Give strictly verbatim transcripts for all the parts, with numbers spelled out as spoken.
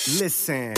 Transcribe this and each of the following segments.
Listen.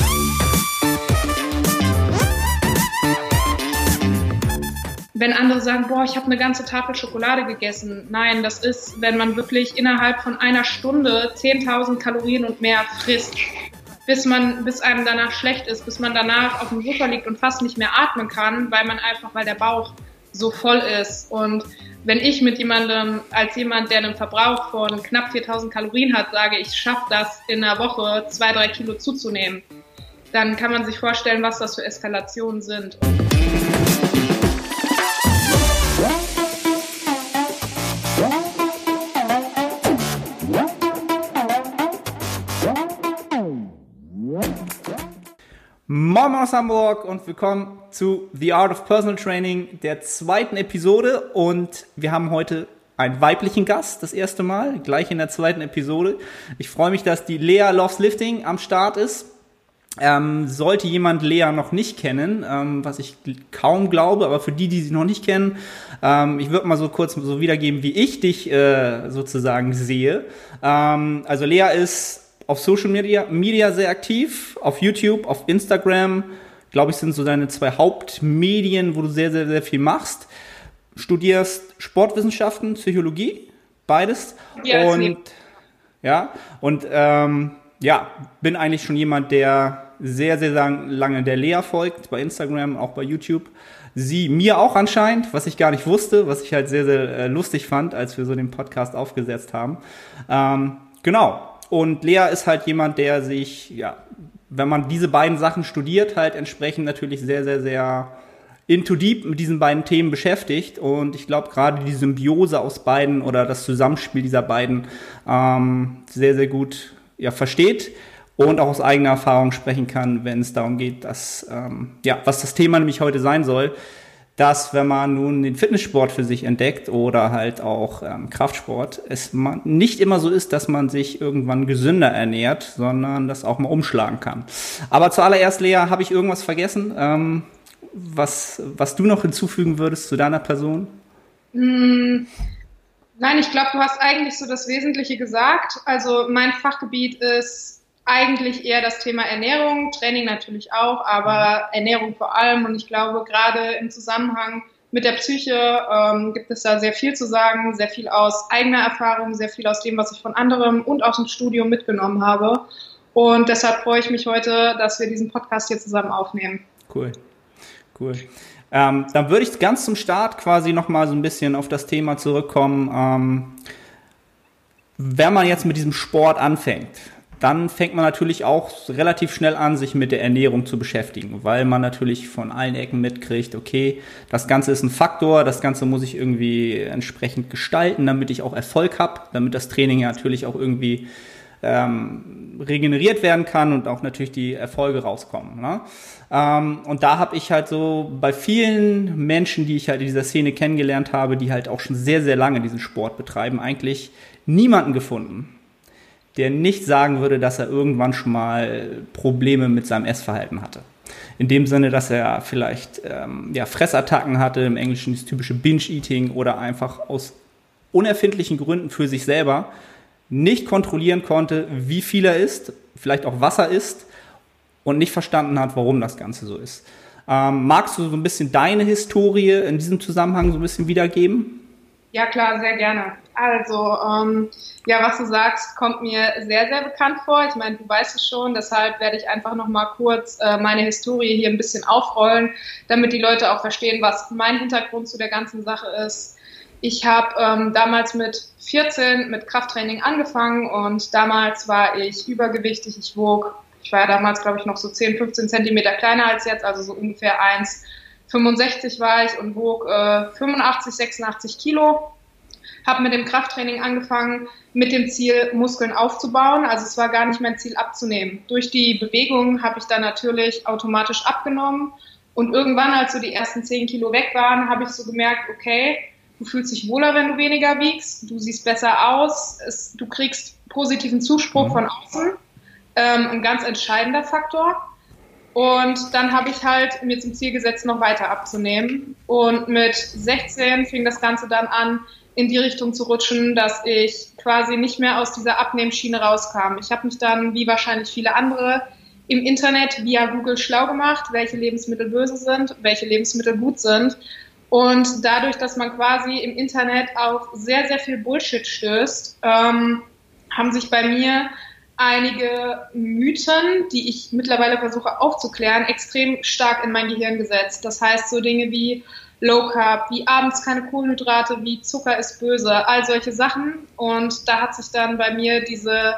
Wenn andere sagen, boah, ich habe eine ganze Tafel Schokolade gegessen. Nein, das ist, wenn man wirklich innerhalb von einer Stunde zehntausend Kalorien und mehr frisst, bis man, bis einem danach schlecht ist, bis man danach auf dem Sofa liegt und fast nicht mehr atmen kann, weil man einfach, weil der Bauch so voll ist. Und wenn ich mit jemandem, als jemand, der einen Verbrauch von knapp viertausend Kalorien hat, sage, ich schaffe das in einer Woche zwei, drei Kilo zuzunehmen, dann kann man sich vorstellen, was das für Eskalationen sind. Moin aus Hamburg und willkommen zu The Art of Personal Training, der zweiten Episode, und wir haben heute einen weiblichen Gast, das erste Mal, gleich in der zweiten Episode. Ich freue mich, dass die Lea Loves Lifting am Start ist. Ähm, sollte jemand Lea noch nicht kennen, ähm, was ich kaum glaube, aber für die, die sie noch nicht kennen, ähm, ich würde mal so kurz so wiedergeben, wie ich dich äh, sozusagen sehe. Ähm, also Lea ist auf Social Media, Media sehr aktiv, auf YouTube, auf Instagram, glaube ich, sind so deine zwei Hauptmedien, wo du sehr, sehr, sehr viel machst. Studierst Sportwissenschaften, Psychologie, beides. Ja, und ja, und ähm, ja, bin eigentlich schon jemand, der sehr, sehr lange der Lea folgt, bei Instagram, auch bei YouTube. Sie mir auch anscheinend, was ich gar nicht wusste, was ich halt sehr, sehr äh, lustig fand, als wir so den Podcast aufgesetzt haben. Ähm, genau. Und Lea ist halt jemand, der sich, ja, wenn man diese beiden Sachen studiert, halt entsprechend natürlich sehr, sehr, sehr into deep mit diesen beiden Themen beschäftigt. Und ich glaube, gerade die Symbiose aus beiden oder das Zusammenspiel dieser beiden ähm, sehr, sehr gut ja, versteht und auch aus eigener Erfahrung sprechen kann, wenn es darum geht, dass, ähm, ja, was das Thema nämlich heute sein soll, dass, wenn man nun den Fitnesssport für sich entdeckt oder halt auch ähm, Kraftsport, es man nicht immer so ist, dass man sich irgendwann gesünder ernährt, sondern das auch mal umschlagen kann. Aber zuallererst, Lea, habe ich irgendwas vergessen, ähm, was, was du noch hinzufügen würdest zu deiner Person? Hm, nein, ich glaube, du hast eigentlich so das Wesentliche gesagt. Also mein Fachgebiet ist eigentlich eher das Thema Ernährung, Training natürlich auch, aber Ernährung vor allem. Und ich glaube, gerade im Zusammenhang mit der Psyche ähm, gibt es da sehr viel zu sagen, sehr viel aus eigener Erfahrung, sehr viel aus dem, was ich von anderem und aus dem Studium mitgenommen habe. Und deshalb freue ich mich heute, dass wir diesen Podcast hier zusammen aufnehmen. Cool, cool. Ähm, dann würde ich ganz zum Start quasi nochmal so ein bisschen auf das Thema zurückkommen. Ähm, wenn man jetzt mit diesem Sport anfängt, dann fängt man natürlich auch relativ schnell an, sich mit der Ernährung zu beschäftigen, weil man natürlich von allen Ecken mitkriegt, okay, das Ganze ist ein Faktor, das Ganze muss ich irgendwie entsprechend gestalten, damit ich auch Erfolg habe, damit das Training ja natürlich auch irgendwie ähm, regeneriert werden kann und auch natürlich die Erfolge rauskommen. Ne? Ähm, und da habe ich halt so bei vielen Menschen, die ich halt in dieser Szene kennengelernt habe, die halt auch schon sehr, sehr lange diesen Sport betreiben, eigentlich niemanden gefunden, der nicht sagen würde, dass er irgendwann schon mal Probleme mit seinem Essverhalten hatte. In dem Sinne, dass er vielleicht ähm, ja, Fressattacken hatte, im Englischen das typische Binge-Eating, oder einfach aus unerfindlichen Gründen für sich selber nicht kontrollieren konnte, wie viel er isst, vielleicht auch was er isst, und nicht verstanden hat, warum das Ganze so ist. Ähm, magst du so ein bisschen deine Historie in diesem Zusammenhang so ein bisschen wiedergeben? Ja, klar, sehr gerne. Also, ähm, ja, was du sagst, kommt mir sehr, sehr bekannt vor. Ich meine, du weißt es schon, deshalb werde ich einfach nochmal kurz äh, meine Historie hier ein bisschen aufrollen, damit die Leute auch verstehen, was mein Hintergrund zu der ganzen Sache ist. Ich habe ähm, damals mit vierzehn mit Krafttraining angefangen und damals war ich übergewichtig. Ich wog, ich war ja damals, glaube ich, noch so zehn, fünfzehn Zentimeter kleiner als jetzt, also so ungefähr eins Komma fünfundsechzig war ich und wog äh, fünfundachtzig, sechsundachtzig Kilo. Habe mit dem Krafttraining angefangen, mit dem Ziel, Muskeln aufzubauen. Also es war gar nicht mein Ziel, abzunehmen. Durch die Bewegung habe ich dann natürlich automatisch abgenommen. Und irgendwann, als so die ersten zehn Kilo weg waren, habe ich so gemerkt, okay, du fühlst dich wohler, wenn du weniger wiegst. Du siehst besser aus. Es, du kriegst positiven Zuspruch von außen. Ähm, ein ganz entscheidender Faktor. Und dann habe ich halt mir zum Ziel gesetzt, noch weiter abzunehmen. Und mit sechzehn fing das Ganze dann an, in die Richtung zu rutschen, dass ich quasi nicht mehr aus dieser Abnehmschiene rauskam. Ich habe mich dann, wie wahrscheinlich viele andere, im Internet via Google schlau gemacht, welche Lebensmittel böse sind, welche Lebensmittel gut sind. Und dadurch, dass man quasi im Internet auf sehr, sehr viel Bullshit stößt, ähm, haben sich bei mir einige Mythen, die ich mittlerweile versuche aufzuklären, extrem stark in mein Gehirn gesetzt. Das heißt, so Dinge wie Low Carb, wie abends keine Kohlenhydrate, wie Zucker ist böse, all solche Sachen. Und da hat sich dann bei mir diese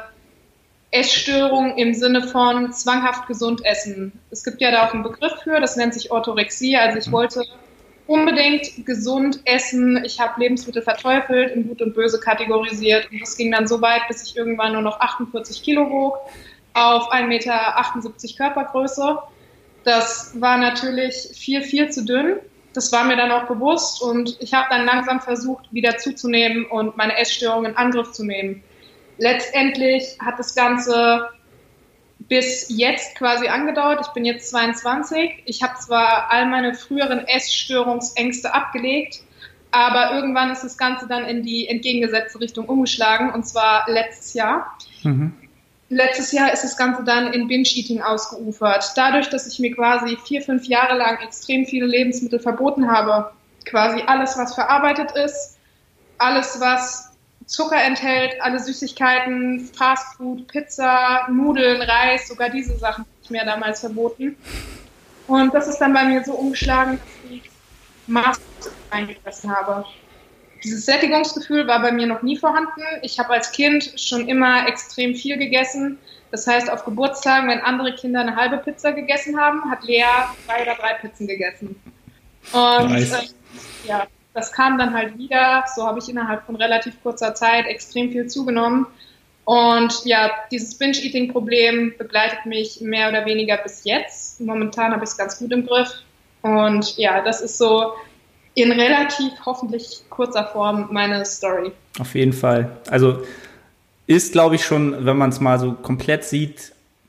Essstörung im Sinne von zwanghaft gesund essen. Es gibt ja da auch einen Begriff für, das nennt sich Orthorexie. Also ich wollte unbedingt gesund essen. Ich habe Lebensmittel verteufelt, in Gut und Böse kategorisiert. Und das ging dann so weit, bis ich irgendwann nur noch achtundvierzig Kilo wog, auf ein Meter achtundsiebzig Körpergröße. Das war natürlich viel, viel zu dünn. Das war mir dann auch bewusst. Und ich habe dann langsam versucht, wieder zuzunehmen und meine Essstörung in Angriff zu nehmen. Letztendlich hat das Ganze bis jetzt quasi angedauert. Ich bin jetzt zweiundzwanzig. Ich habe zwar all meine früheren Essstörungsängste abgelegt, aber irgendwann ist das Ganze dann in die entgegengesetzte Richtung umgeschlagen, und zwar letztes Jahr. Mhm. Letztes Jahr ist das Ganze dann in Binge-Eating ausgeufert. Dadurch, dass ich mir quasi vier, fünf Jahre lang extrem viele Lebensmittel verboten habe, quasi alles, was verarbeitet ist, alles, was Zucker enthält, alle Süßigkeiten, Fastfood, Pizza, Nudeln, Reis, sogar diese Sachen habe ich mir damals verboten. Und das ist dann bei mir so umgeschlagen, dass ich Maß eingefressen habe. Dieses Sättigungsgefühl war bei mir noch nie vorhanden. Ich habe als Kind schon immer extrem viel gegessen. Das heißt, auf Geburtstagen, wenn andere Kinder eine halbe Pizza gegessen haben, hat Lea zwei oder drei Pizzen gegessen. Und nice. äh, ja, das kam dann halt wieder. So habe ich innerhalb von relativ kurzer Zeit extrem viel zugenommen. Und ja, dieses Binge-Eating-Problem begleitet mich mehr oder weniger bis jetzt. Momentan habe ich es ganz gut im Griff. Und ja, das ist so in relativ hoffentlich kurzer Form meine Story. Auf jeden Fall. Also ist, glaube ich, schon, wenn man es mal so komplett sieht,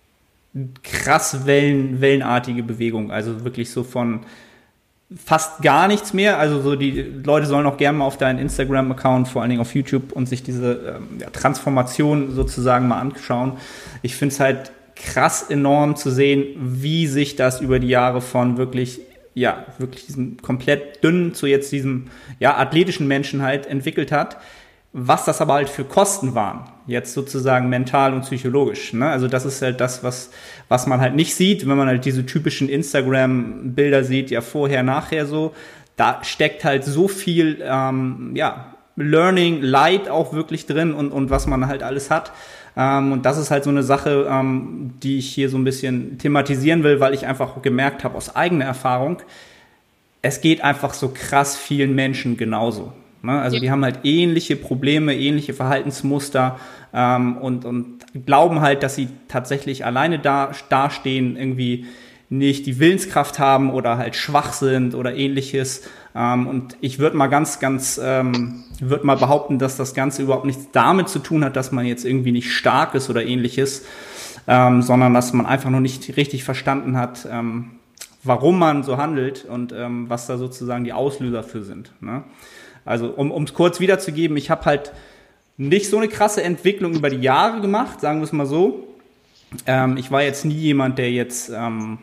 krass Wellen, wellenartige Bewegung. Also wirklich so von fast gar nichts mehr. Also so die Leute sollen auch gerne mal auf deinen Instagram-Account, vor allen Dingen auf YouTube, und sich diese ähm, ja, Transformation sozusagen mal anschauen. Ich finde es halt krass enorm zu sehen, wie sich das über die Jahre von wirklich ja, wirklich diesem komplett dünnen zu jetzt diesem, ja, athletischen Menschen halt entwickelt hat, was das aber halt für Kosten waren, jetzt sozusagen mental und psychologisch, ne? Also das ist halt das, was, was man halt nicht sieht, wenn man halt diese typischen Instagram-Bilder sieht, ja, vorher, nachher so, da steckt halt so viel, ähm, ja, Learning, Light auch wirklich drin und, und was man halt alles hat. Ähm, und das ist halt so eine Sache, ähm, die ich hier so ein bisschen thematisieren will, weil ich einfach gemerkt habe aus eigener Erfahrung, es geht einfach so krass vielen Menschen genauso. Ne? Also ja. Die haben halt ähnliche Probleme, ähnliche Verhaltensmuster ähm, und, und glauben halt, dass sie tatsächlich alleine da dastehen, irgendwie nicht die Willenskraft haben oder halt schwach sind oder ähnliches. Ähm, und ich würde mal ganz, ganz, ähm, würde mal behaupten, dass das Ganze überhaupt nichts damit zu tun hat, dass man jetzt irgendwie nicht stark ist oder ähnliches, ähm, sondern dass man einfach noch nicht richtig verstanden hat, ähm, warum man so handelt und ähm, was da sozusagen die Auslöser für sind. Ne? Also um es kurz wiederzugeben, ich habe halt nicht so eine krasse Entwicklung über die Jahre gemacht, sagen wir es mal so. Ähm, ich war jetzt nie jemand, der jetzt ähm,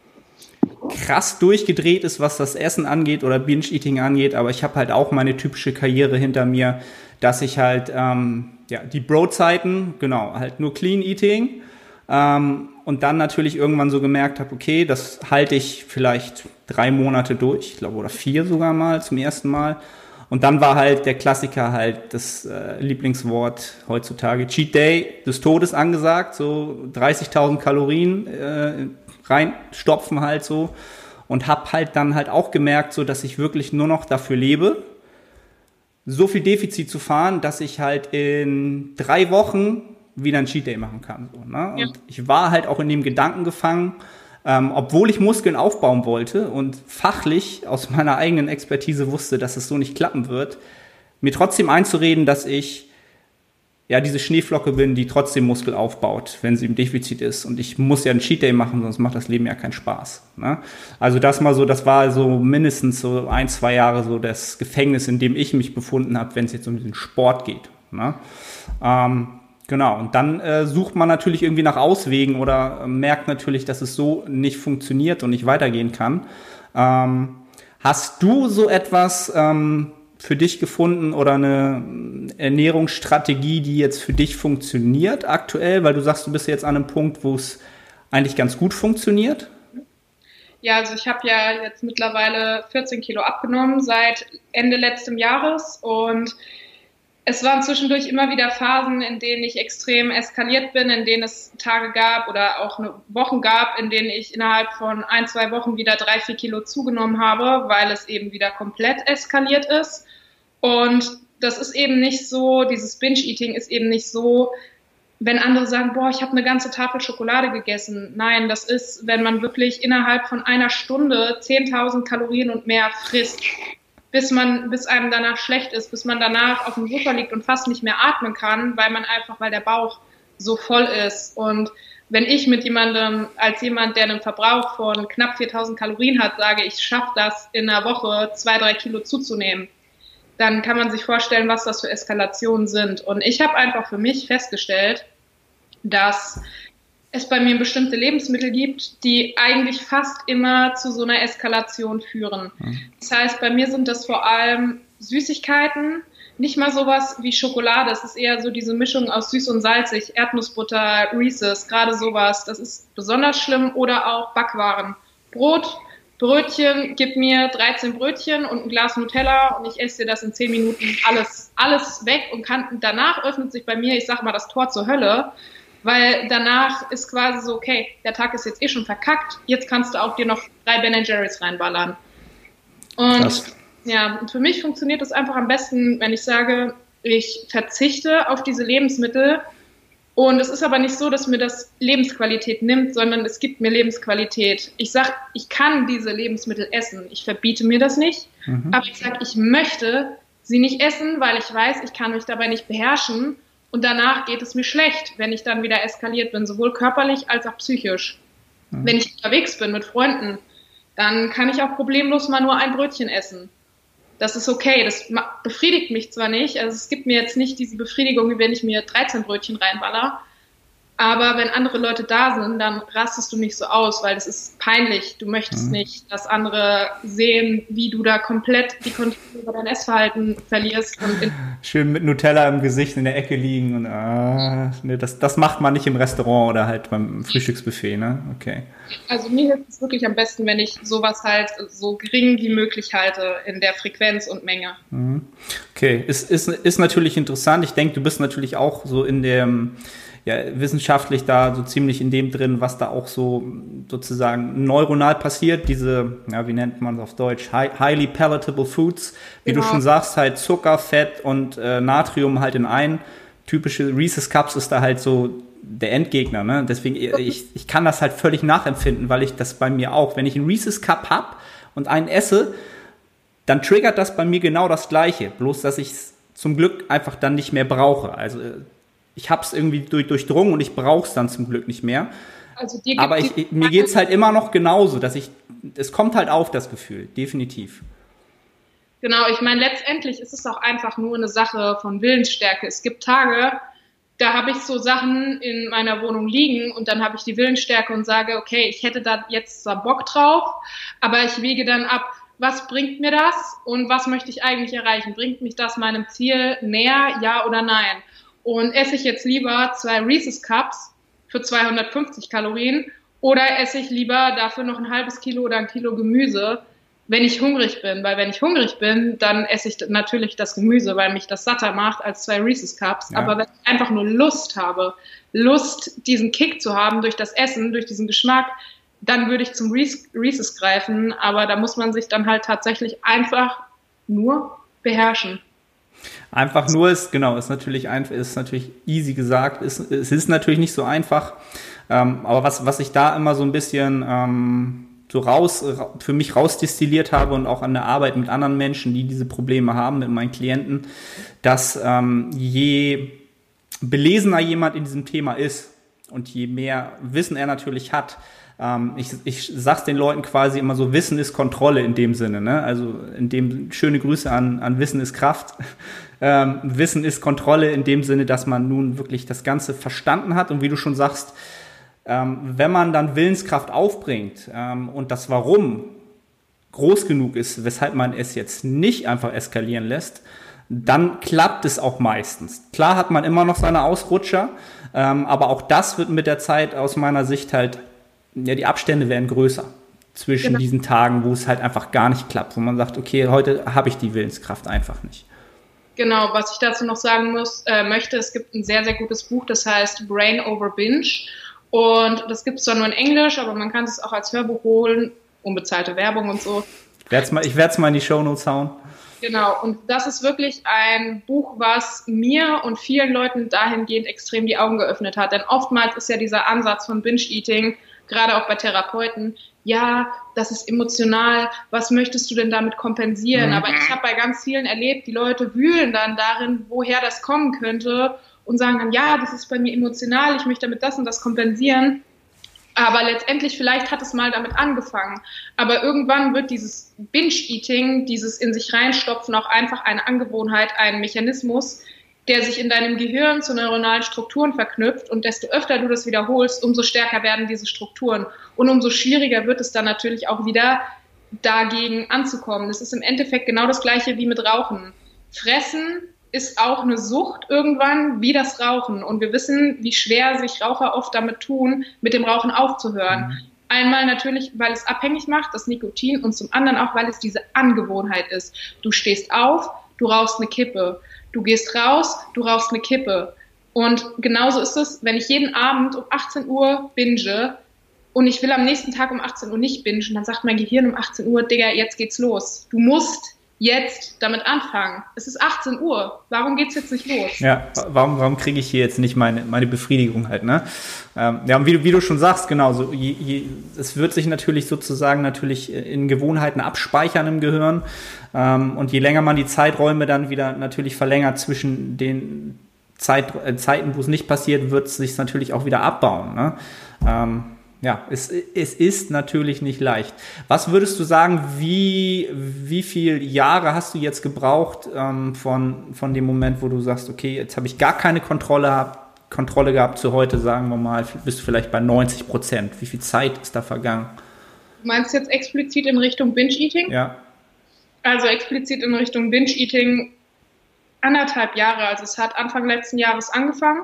krass durchgedreht ist, was das Essen angeht oder Binge-Eating angeht, aber ich habe halt auch meine typische Karriere hinter mir, dass ich halt ähm, ja die Bro-Zeiten, genau, halt nur Clean-Eating ähm, und dann natürlich irgendwann so gemerkt habe, okay, das halte ich vielleicht drei Monate durch, ich glaube, oder vier sogar mal zum ersten Mal. Und dann war halt der Klassiker halt das äh, Lieblingswort heutzutage, Cheat Day des Todes angesagt, so dreißigtausend Kalorien äh, reinstopfen halt so, und hab halt dann halt auch gemerkt, so dass ich wirklich nur noch dafür lebe, so viel Defizit zu fahren, dass ich halt in drei Wochen wieder ein Cheat Day machen kann. So, ne? Ja. Und ich war halt auch in dem Gedanken gefangen, Ähm, obwohl ich Muskeln aufbauen wollte und fachlich aus meiner eigenen Expertise wusste, dass es so nicht klappen wird, mir trotzdem einzureden, dass ich ja diese Schneeflocke bin, die trotzdem Muskel aufbaut, wenn sie im Defizit ist. Und ich muss ja einen Cheat Day machen, sonst macht das Leben ja keinen Spaß. Ne? Also das mal so, das war so mindestens so ein, zwei Jahre so das Gefängnis, in dem ich mich befunden habe, wenn es jetzt um den Sport geht. Ne? Ähm, Genau, und dann äh, sucht man natürlich irgendwie nach Auswegen oder äh, merkt natürlich, dass es so nicht funktioniert und nicht weitergehen kann. Ähm, hast du so etwas ähm, für dich gefunden oder eine Ernährungsstrategie, die jetzt für dich funktioniert aktuell? Weil du sagst, du bist jetzt an einem Punkt, wo es eigentlich ganz gut funktioniert. Ja, also ich habe ja jetzt mittlerweile vierzehn Kilo abgenommen seit Ende letzten Jahres und es waren zwischendurch immer wieder Phasen, in denen ich extrem eskaliert bin, in denen es Tage gab oder auch Wochen gab, in denen ich innerhalb von ein, zwei Wochen wieder drei, vier Kilo zugenommen habe, weil es eben wieder komplett eskaliert ist. Und das ist eben nicht so, dieses Binge-Eating ist eben nicht so, wenn andere sagen, boah, ich habe eine ganze Tafel Schokolade gegessen. Nein, das ist, wenn man wirklich innerhalb von einer Stunde zehntausend Kalorien und mehr frisst, bis man, bis einem danach schlecht ist, bis man danach auf dem Sofa liegt und fast nicht mehr atmen kann, weil man einfach, weil der Bauch so voll ist. Und wenn ich mit jemandem, als jemand, der einen Verbrauch von knapp viertausend Kalorien hat, sage, ich schaffe das in einer Woche zwei, drei Kilo zuzunehmen, dann kann man sich vorstellen, was das für Eskalationen sind. Und ich habe einfach für mich festgestellt, dass es bei mir bestimmte Lebensmittel gibt, die eigentlich fast immer zu so einer Eskalation führen. Das heißt, bei mir sind das vor allem Süßigkeiten, nicht mal sowas wie Schokolade, es ist eher so diese Mischung aus süß und salzig, Erdnussbutter, Reese's, gerade sowas, das ist besonders schlimm, oder auch Backwaren. Brot, Brötchen, gib mir dreizehn Brötchen und ein Glas Nutella und ich esse dir das in zehn Minuten alles, alles weg und kann, danach öffnet sich bei mir, ich sag mal, das Tor zur Hölle. Weil danach ist quasi so, okay, der Tag ist jetzt eh schon verkackt, jetzt kannst du auch dir noch drei Ben and Jerry's reinballern. Und Krass. Ja, und für mich funktioniert das einfach am besten, wenn ich sage, ich verzichte auf diese Lebensmittel. Und es ist aber nicht so, dass mir das Lebensqualität nimmt, sondern es gibt mir Lebensqualität. Ich sage, ich kann diese Lebensmittel essen. Ich verbiete mir das nicht, mhm. aber ich sage, ich möchte sie nicht essen, weil ich weiß, ich kann mich dabei nicht beherrschen. Und danach geht es mir schlecht, wenn ich dann wieder eskaliert bin, sowohl körperlich als auch psychisch. Mhm. Wenn ich unterwegs bin mit Freunden, dann kann ich auch problemlos mal nur ein Brötchen essen. Das ist okay, das befriedigt mich zwar nicht, also es gibt mir jetzt nicht diese Befriedigung, wie wenn ich mir dreizehn Brötchen reinballer, aber wenn andere Leute da sind, dann rastest du nicht so aus, weil das ist peinlich. Du möchtest mhm. nicht, dass andere sehen, wie du da komplett die Kontrolle über dein Essverhalten verlierst. Und schön mit Nutella im Gesicht in der Ecke liegen. Und ah, nee, das, das macht man nicht im Restaurant oder halt beim Frühstücksbuffet, ne? Okay. Also mir hilft es wirklich am besten, wenn ich sowas halt so gering wie möglich halte in der Frequenz und Menge. Okay, ist, ist, ist natürlich interessant. Ich denke, du bist natürlich auch so in dem... ja, wissenschaftlich da so ziemlich in dem drin, was da auch so sozusagen neuronal passiert, diese, ja, wie nennt man es auf Deutsch, high, highly palatable foods, wie genau. du schon sagst, halt Zucker, Fett und äh, Natrium halt in ein. Typische Reese's Cups ist da halt so der Endgegner, ne? Deswegen, ich, ich kann das halt völlig nachempfinden, weil ich das bei mir auch, wenn ich einen Reese's Cup hab und einen esse, dann triggert das bei mir genau das Gleiche, bloß dass ich es zum Glück einfach dann nicht mehr brauche. Also ich habe es irgendwie durch, durchdrungen und ich brauche es dann zum Glück nicht mehr. Also dir aber ich, ich, mir geht's halt immer noch genauso, dass ich, es kommt halt auf, das Gefühl, definitiv. Genau, ich meine, letztendlich ist es auch einfach nur eine Sache von Willensstärke. Es gibt Tage, da habe ich so Sachen in meiner Wohnung liegen und dann habe ich die Willensstärke und sage, okay, ich hätte da jetzt zwar Bock drauf, aber ich wege dann ab, was bringt mir das und was möchte ich eigentlich erreichen? Bringt mich das meinem Ziel näher, ja oder nein? Und esse ich jetzt lieber zwei Reese's Cups für zweihundertfünfzig Kalorien oder esse ich lieber dafür noch ein halbes Kilo oder ein Kilo Gemüse, wenn ich hungrig bin? Weil wenn ich hungrig bin, dann esse ich natürlich das Gemüse, weil mich das satter macht als zwei Reese's Cups. Ja. Aber wenn ich einfach nur Lust habe, Lust, diesen Kick zu haben durch das Essen, durch diesen Geschmack, dann würde ich zum Reese's greifen. Aber da muss man sich dann halt tatsächlich einfach nur beherrschen. Einfach nur ist, genau, ist natürlich einfach, ist natürlich easy gesagt, ist, es ist natürlich nicht so einfach, ähm, aber was, was ich da immer so ein bisschen ähm, so raus, für mich rausdestilliert habe und auch an der Arbeit mit anderen Menschen, die diese Probleme haben, mit meinen Klienten, dass ähm, je belesener jemand in diesem Thema ist und je mehr Wissen er natürlich hat, ähm, ich, ich sag's den Leuten quasi immer so, Wissen ist Kontrolle in dem Sinne, ne? Also in dem, schöne Grüße an, an Wissen ist Kraft. Ähm, Wissen ist Kontrolle in dem Sinne, dass man nun wirklich das Ganze verstanden hat und wie du schon sagst, ähm, wenn man dann Willenskraft aufbringt ähm, und das Warum groß genug ist, weshalb man es jetzt nicht einfach eskalieren lässt, dann klappt es auch meistens. Klar hat man immer noch seine Ausrutscher, ähm, aber auch das wird mit der Zeit aus meiner Sicht halt, ja, die Abstände werden größer zwischen genau. diesen Tagen, wo es halt einfach gar nicht klappt, wo man sagt, okay, heute habe ich die Willenskraft einfach nicht. Genau, was ich dazu noch sagen muss, äh, möchte, es gibt ein sehr, sehr gutes Buch, das heißt Brain Over Binge und das gibt es zwar nur in Englisch, aber man kann es auch als Hörbuch holen, unbezahlte Werbung und so. Ich werde es mal, ich werde es mal in die Shownotes hauen. Genau, und das ist wirklich ein Buch, was mir und vielen Leuten dahingehend extrem die Augen geöffnet hat. Denn oftmals ist ja dieser Ansatz von Binge-Eating, gerade auch bei Therapeuten, ja, das ist emotional, was möchtest du denn damit kompensieren? Mhm. Aber ich habe bei ganz vielen erlebt, die Leute wühlen dann darin, woher das kommen könnte und sagen dann, ja, das ist bei mir emotional, ich möchte damit das und das kompensieren. Aber letztendlich, vielleicht hat es mal damit angefangen. Aber irgendwann wird dieses Binge-Eating, dieses in sich reinstopfen, auch einfach eine Angewohnheit, ein Mechanismus, der sich in deinem Gehirn zu neuronalen Strukturen verknüpft. Und desto öfter du das wiederholst, umso stärker werden diese Strukturen. Und umso schwieriger wird es dann natürlich auch wieder, dagegen anzukommen. Das ist im Endeffekt genau das Gleiche wie mit Rauchen. Fressen ist auch eine Sucht irgendwann wie das Rauchen. Und wir wissen, wie schwer sich Raucher oft damit tun, mit dem Rauchen aufzuhören. Mhm. Einmal natürlich, weil es abhängig macht, das Nikotin, und zum anderen auch, weil es diese Angewohnheit ist. Du stehst auf, du rauchst eine Kippe. Du gehst raus, du rauchst eine Kippe. Und genauso ist es, wenn ich jeden Abend um achtzehn Uhr binge und ich will am nächsten Tag um achtzehn Uhr nicht bingen, dann sagt mein Gehirn um achtzehn Uhr, Digga, jetzt geht's los. Du musst jetzt damit anfangen. Es ist achtzehn Uhr. Warum geht's jetzt nicht los? Ja, warum, warum kriege ich hier jetzt nicht meine, meine Befriedigung halt, ne? Ähm, ja, und wie, wie du schon sagst, genau, so, je, je, es wird sich natürlich sozusagen natürlich in Gewohnheiten abspeichern im Gehirn. Ähm, und je länger man die Zeiträume dann wieder natürlich verlängert zwischen den Zeit, äh, Zeiten, wo es nicht passiert, wird es sich natürlich auch wieder abbauen, ne? Ähm, Ja, es, es ist natürlich nicht leicht. Was würdest du sagen, wie, wie viele Jahre hast du jetzt gebraucht ähm, von, von dem Moment, wo du sagst, okay, jetzt habe ich gar keine Kontrolle, Kontrolle gehabt, zu heute, sagen wir mal, bist du vielleicht bei neunzig Prozent. Wie viel Zeit ist da vergangen? Du meinst jetzt explizit in Richtung Binge-Eating? Ja. Also explizit in Richtung Binge-Eating anderthalb Jahre. Also es hat Anfang letzten Jahres angefangen.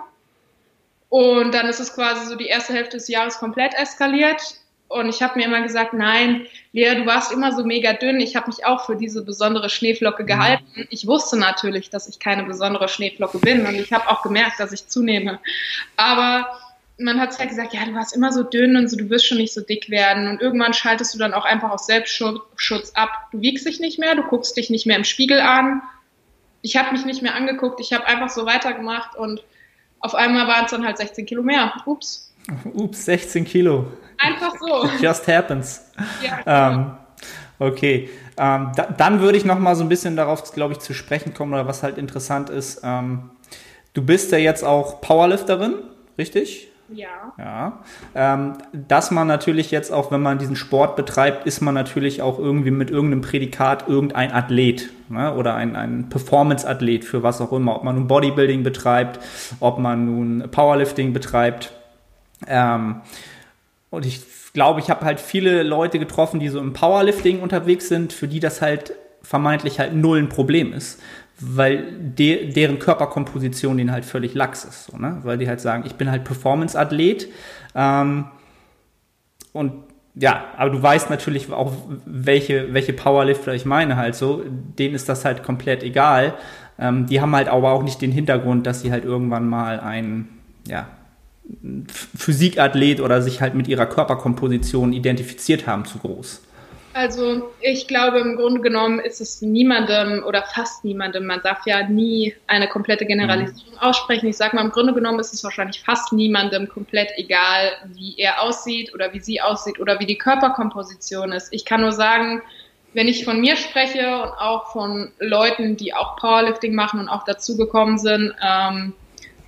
Und dann ist es quasi so die erste Hälfte des Jahres komplett eskaliert. Und ich habe mir immer gesagt, nein, Lea, du warst immer so mega dünn. Ich habe mich auch für diese besondere Schneeflocke gehalten. Ich wusste natürlich, dass ich keine besondere Schneeflocke bin. Und ich habe auch gemerkt, dass ich zunehme. Aber man hat halt gesagt, ja, du warst immer so dünn und so, du wirst schon nicht so dick werden. Und irgendwann schaltest du dann auch einfach aus Selbstschutz ab. Du wiegst dich nicht mehr, du guckst dich nicht mehr im Spiegel an. Ich habe mich nicht mehr angeguckt. Ich habe einfach so weitergemacht und auf einmal waren es dann halt sechzehn Kilo mehr. Ups. Ups, sechzehn Kilo. Einfach so. Just happens. Ja, genau. ähm, okay. Ähm, da, dann würde ich noch mal so ein bisschen darauf, glaube ich, zu sprechen kommen, oder was halt interessant ist. Ähm, du bist ja jetzt auch Powerlifterin, richtig? Ja. Ja. Ähm, dass man natürlich jetzt auch, wenn man diesen Sport betreibt, ist man natürlich auch irgendwie mit irgendeinem Prädikat irgendein Athlet, ne? Oder ein, ein Performance-Athlet für was auch immer. Ob man nun Bodybuilding betreibt, ob man nun Powerlifting betreibt. Ähm, und ich glaube, ich habe halt viele Leute getroffen, die so im Powerlifting unterwegs sind, für die das halt vermeintlich halt null ein Problem ist. Weil de, deren Körperkomposition denen halt völlig lax ist. So, ne? Weil die halt sagen, ich bin halt Performance-Athlet. Ähm, und ja, aber du weißt natürlich auch, welche, welche Powerlifter ich meine halt so. Denen ist das halt komplett egal. Ähm, die haben halt aber auch nicht den Hintergrund, dass sie halt irgendwann mal ein, ja, Physikathlet oder sich halt mit ihrer Körperkomposition identifiziert haben zu groß. Also ich glaube, im Grunde genommen ist es niemandem oder fast niemandem, man darf ja nie eine komplette Generalisierung aussprechen. Ich sage mal, im Grunde genommen ist es wahrscheinlich fast niemandem komplett egal, wie er aussieht oder wie sie aussieht oder wie die Körperkomposition ist. Ich kann nur sagen, wenn ich von mir spreche und auch von Leuten, die auch Powerlifting machen und auch dazugekommen sind, ähm,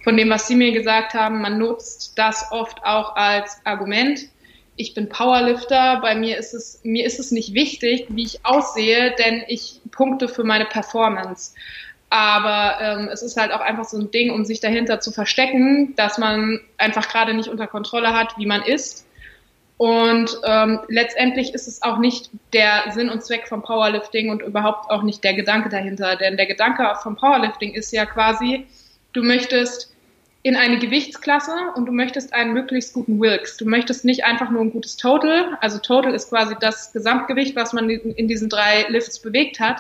von dem, was Sie mir gesagt haben, man nutzt das oft auch als Argument. Ich bin Powerlifter, bei mir ist es, mir ist es nicht wichtig, wie ich aussehe, denn ich punkte für meine Performance. Aber ähm, es ist halt auch einfach so ein Ding, um sich dahinter zu verstecken, dass man einfach gerade nicht unter Kontrolle hat, wie man ist. Und ähm, letztendlich ist es auch nicht der Sinn und Zweck vom Powerlifting und überhaupt auch nicht der Gedanke dahinter. Denn der Gedanke vom Powerlifting ist ja quasi, du möchtest in eine Gewichtsklasse und du möchtest einen möglichst guten Wilks. Du möchtest nicht einfach nur ein gutes Total. Also Total ist quasi das Gesamtgewicht, was man in diesen drei Lifts bewegt hat.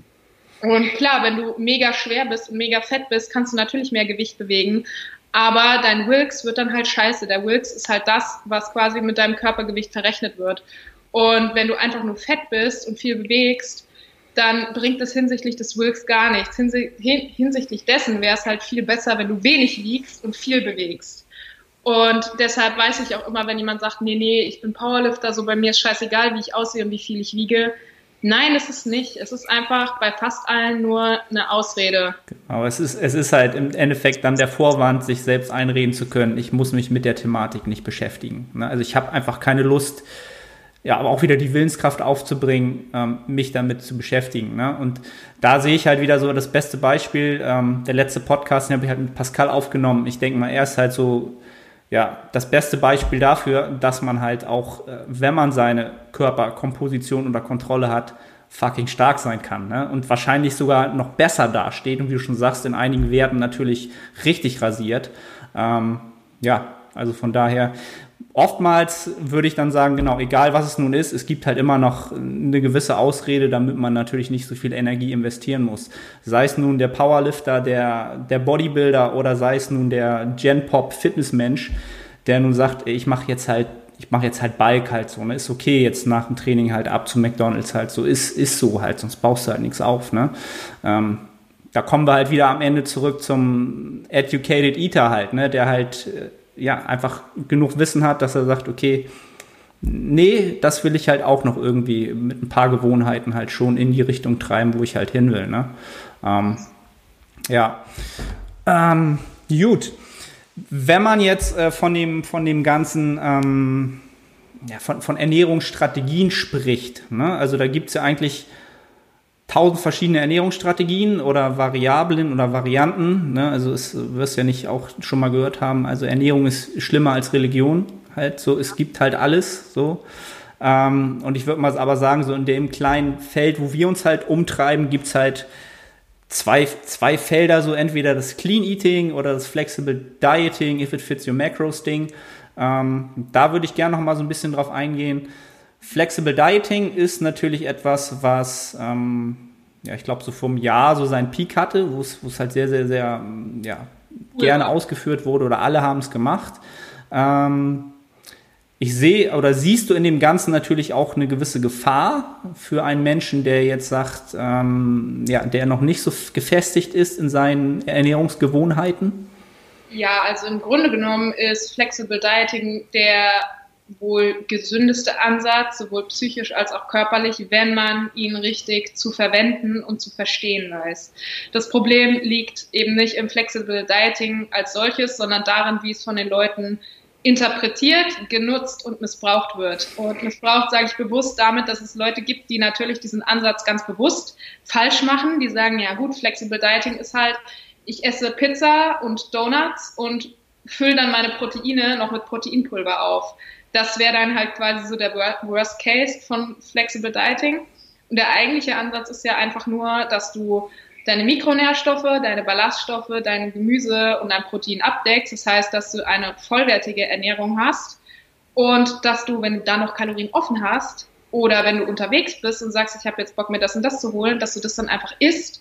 Und klar, wenn du mega schwer bist und mega fett bist, kannst du natürlich mehr Gewicht bewegen. Aber dein Wilks wird dann halt scheiße. Der Wilks ist halt das, was quasi mit deinem Körpergewicht verrechnet wird. Und wenn du einfach nur fett bist und viel bewegst, dann bringt es hinsichtlich des Wilks gar nichts. Hinsichtlich dessen wäre es halt viel besser, wenn du wenig wiegst und viel bewegst. Und deshalb weiß ich auch immer, wenn jemand sagt, nee, nee, ich bin Powerlifter, so bei mir ist scheißegal, wie ich aussehe und wie viel ich wiege. Nein, es ist nicht. Es ist einfach bei fast allen nur eine Ausrede. Aber es ist, es ist halt im Endeffekt dann der Vorwand, sich selbst einreden zu können, ich muss mich mit der Thematik nicht beschäftigen. Also ich habe einfach keine Lust, ja, aber auch wieder die Willenskraft aufzubringen, ähm, mich damit zu beschäftigen. Ne? Und da sehe ich halt wieder so das beste Beispiel. Ähm, der letzte Podcast, den habe ich halt mit Pascal aufgenommen. Ich denke mal, er ist halt so, ja, das beste Beispiel dafür, dass man halt auch, äh, wenn man seine Körperkomposition unter Kontrolle hat, fucking stark sein kann. Ne? Und wahrscheinlich sogar noch besser dasteht und wie du schon sagst, in einigen Werten natürlich richtig rasiert. Ähm, ja, also von daher, oftmals würde ich dann sagen, genau, egal was es nun ist, es gibt halt immer noch eine gewisse Ausrede, damit man natürlich nicht so viel Energie investieren muss. Sei es nun der Powerlifter, der, der Bodybuilder oder sei es nun der Gen-Pop-Fitnessmensch, der nun sagt, ich mache jetzt halt, ich mache jetzt halt Bulk halt so, ne? Ist okay, jetzt nach dem Training halt ab zu McDonald's halt so, ist, ist so halt, sonst baust du halt nichts auf, ne? Ähm, da kommen wir halt wieder am Ende zurück zum Educated Eater halt, ne? Der halt, ja, einfach genug Wissen hat, dass er sagt, okay, nee, das will ich halt auch noch irgendwie mit ein paar Gewohnheiten halt schon in die Richtung treiben, wo ich halt hin will, ne? Ähm, ja. Ähm, gut. Wenn man jetzt äh, von dem, von dem ganzen, ähm, ja, von, von Ernährungsstrategien spricht, ne? Also da gibt es ja eigentlich tausend verschiedene Ernährungsstrategien oder Variablen oder Varianten, ne? Also es wirst ja nicht auch schon mal gehört haben, also Ernährung ist schlimmer als Religion, halt so, es gibt halt alles, so. Ähm, und ich würde mal aber sagen, so in dem kleinen Feld, wo wir uns halt umtreiben, gibt's halt zwei, zwei Felder, so entweder das Clean Eating oder das Flexible Dieting, if it fits your macros Ding. Ähm, da würde ich gerne noch mal so ein bisschen drauf eingehen. Flexible Dieting ist natürlich etwas, was, ähm, ja, ich glaube, so vom Jahr so seinen Peak hatte, wo es halt sehr, sehr, sehr, ja, gerne ja. ausgeführt wurde oder alle haben es gemacht. Ähm, ich sehe oder siehst du in dem Ganzen natürlich auch eine gewisse Gefahr für einen Menschen, der jetzt sagt, ähm, ja, der noch nicht so gefestigt ist in seinen Ernährungsgewohnheiten? Ja, also im Grunde genommen ist Flexible Dieting der wohl gesündeste Ansatz, sowohl psychisch als auch körperlich, wenn man ihn richtig zu verwenden und zu verstehen weiß. Das Problem liegt eben nicht im Flexible Dieting als solches, sondern darin, wie es von den Leuten interpretiert, genutzt und missbraucht wird. Und missbraucht sage ich bewusst damit, dass es Leute gibt, die natürlich diesen Ansatz ganz bewusst falsch machen. Die sagen, ja gut, Flexible Dieting ist halt, ich esse Pizza und Donuts und fülle dann meine Proteine noch mit Proteinpulver auf. Das wäre dann halt quasi so der Worst Case von Flexible Dieting. Und der eigentliche Ansatz ist ja einfach nur, dass du deine Mikronährstoffe, deine Ballaststoffe, dein Gemüse und dein Protein abdeckst. Das heißt, dass du eine vollwertige Ernährung hast und dass du, wenn du da noch Kalorien offen hast oder wenn du unterwegs bist und sagst, ich habe jetzt Bock, mir das und das zu holen, dass du das dann einfach isst,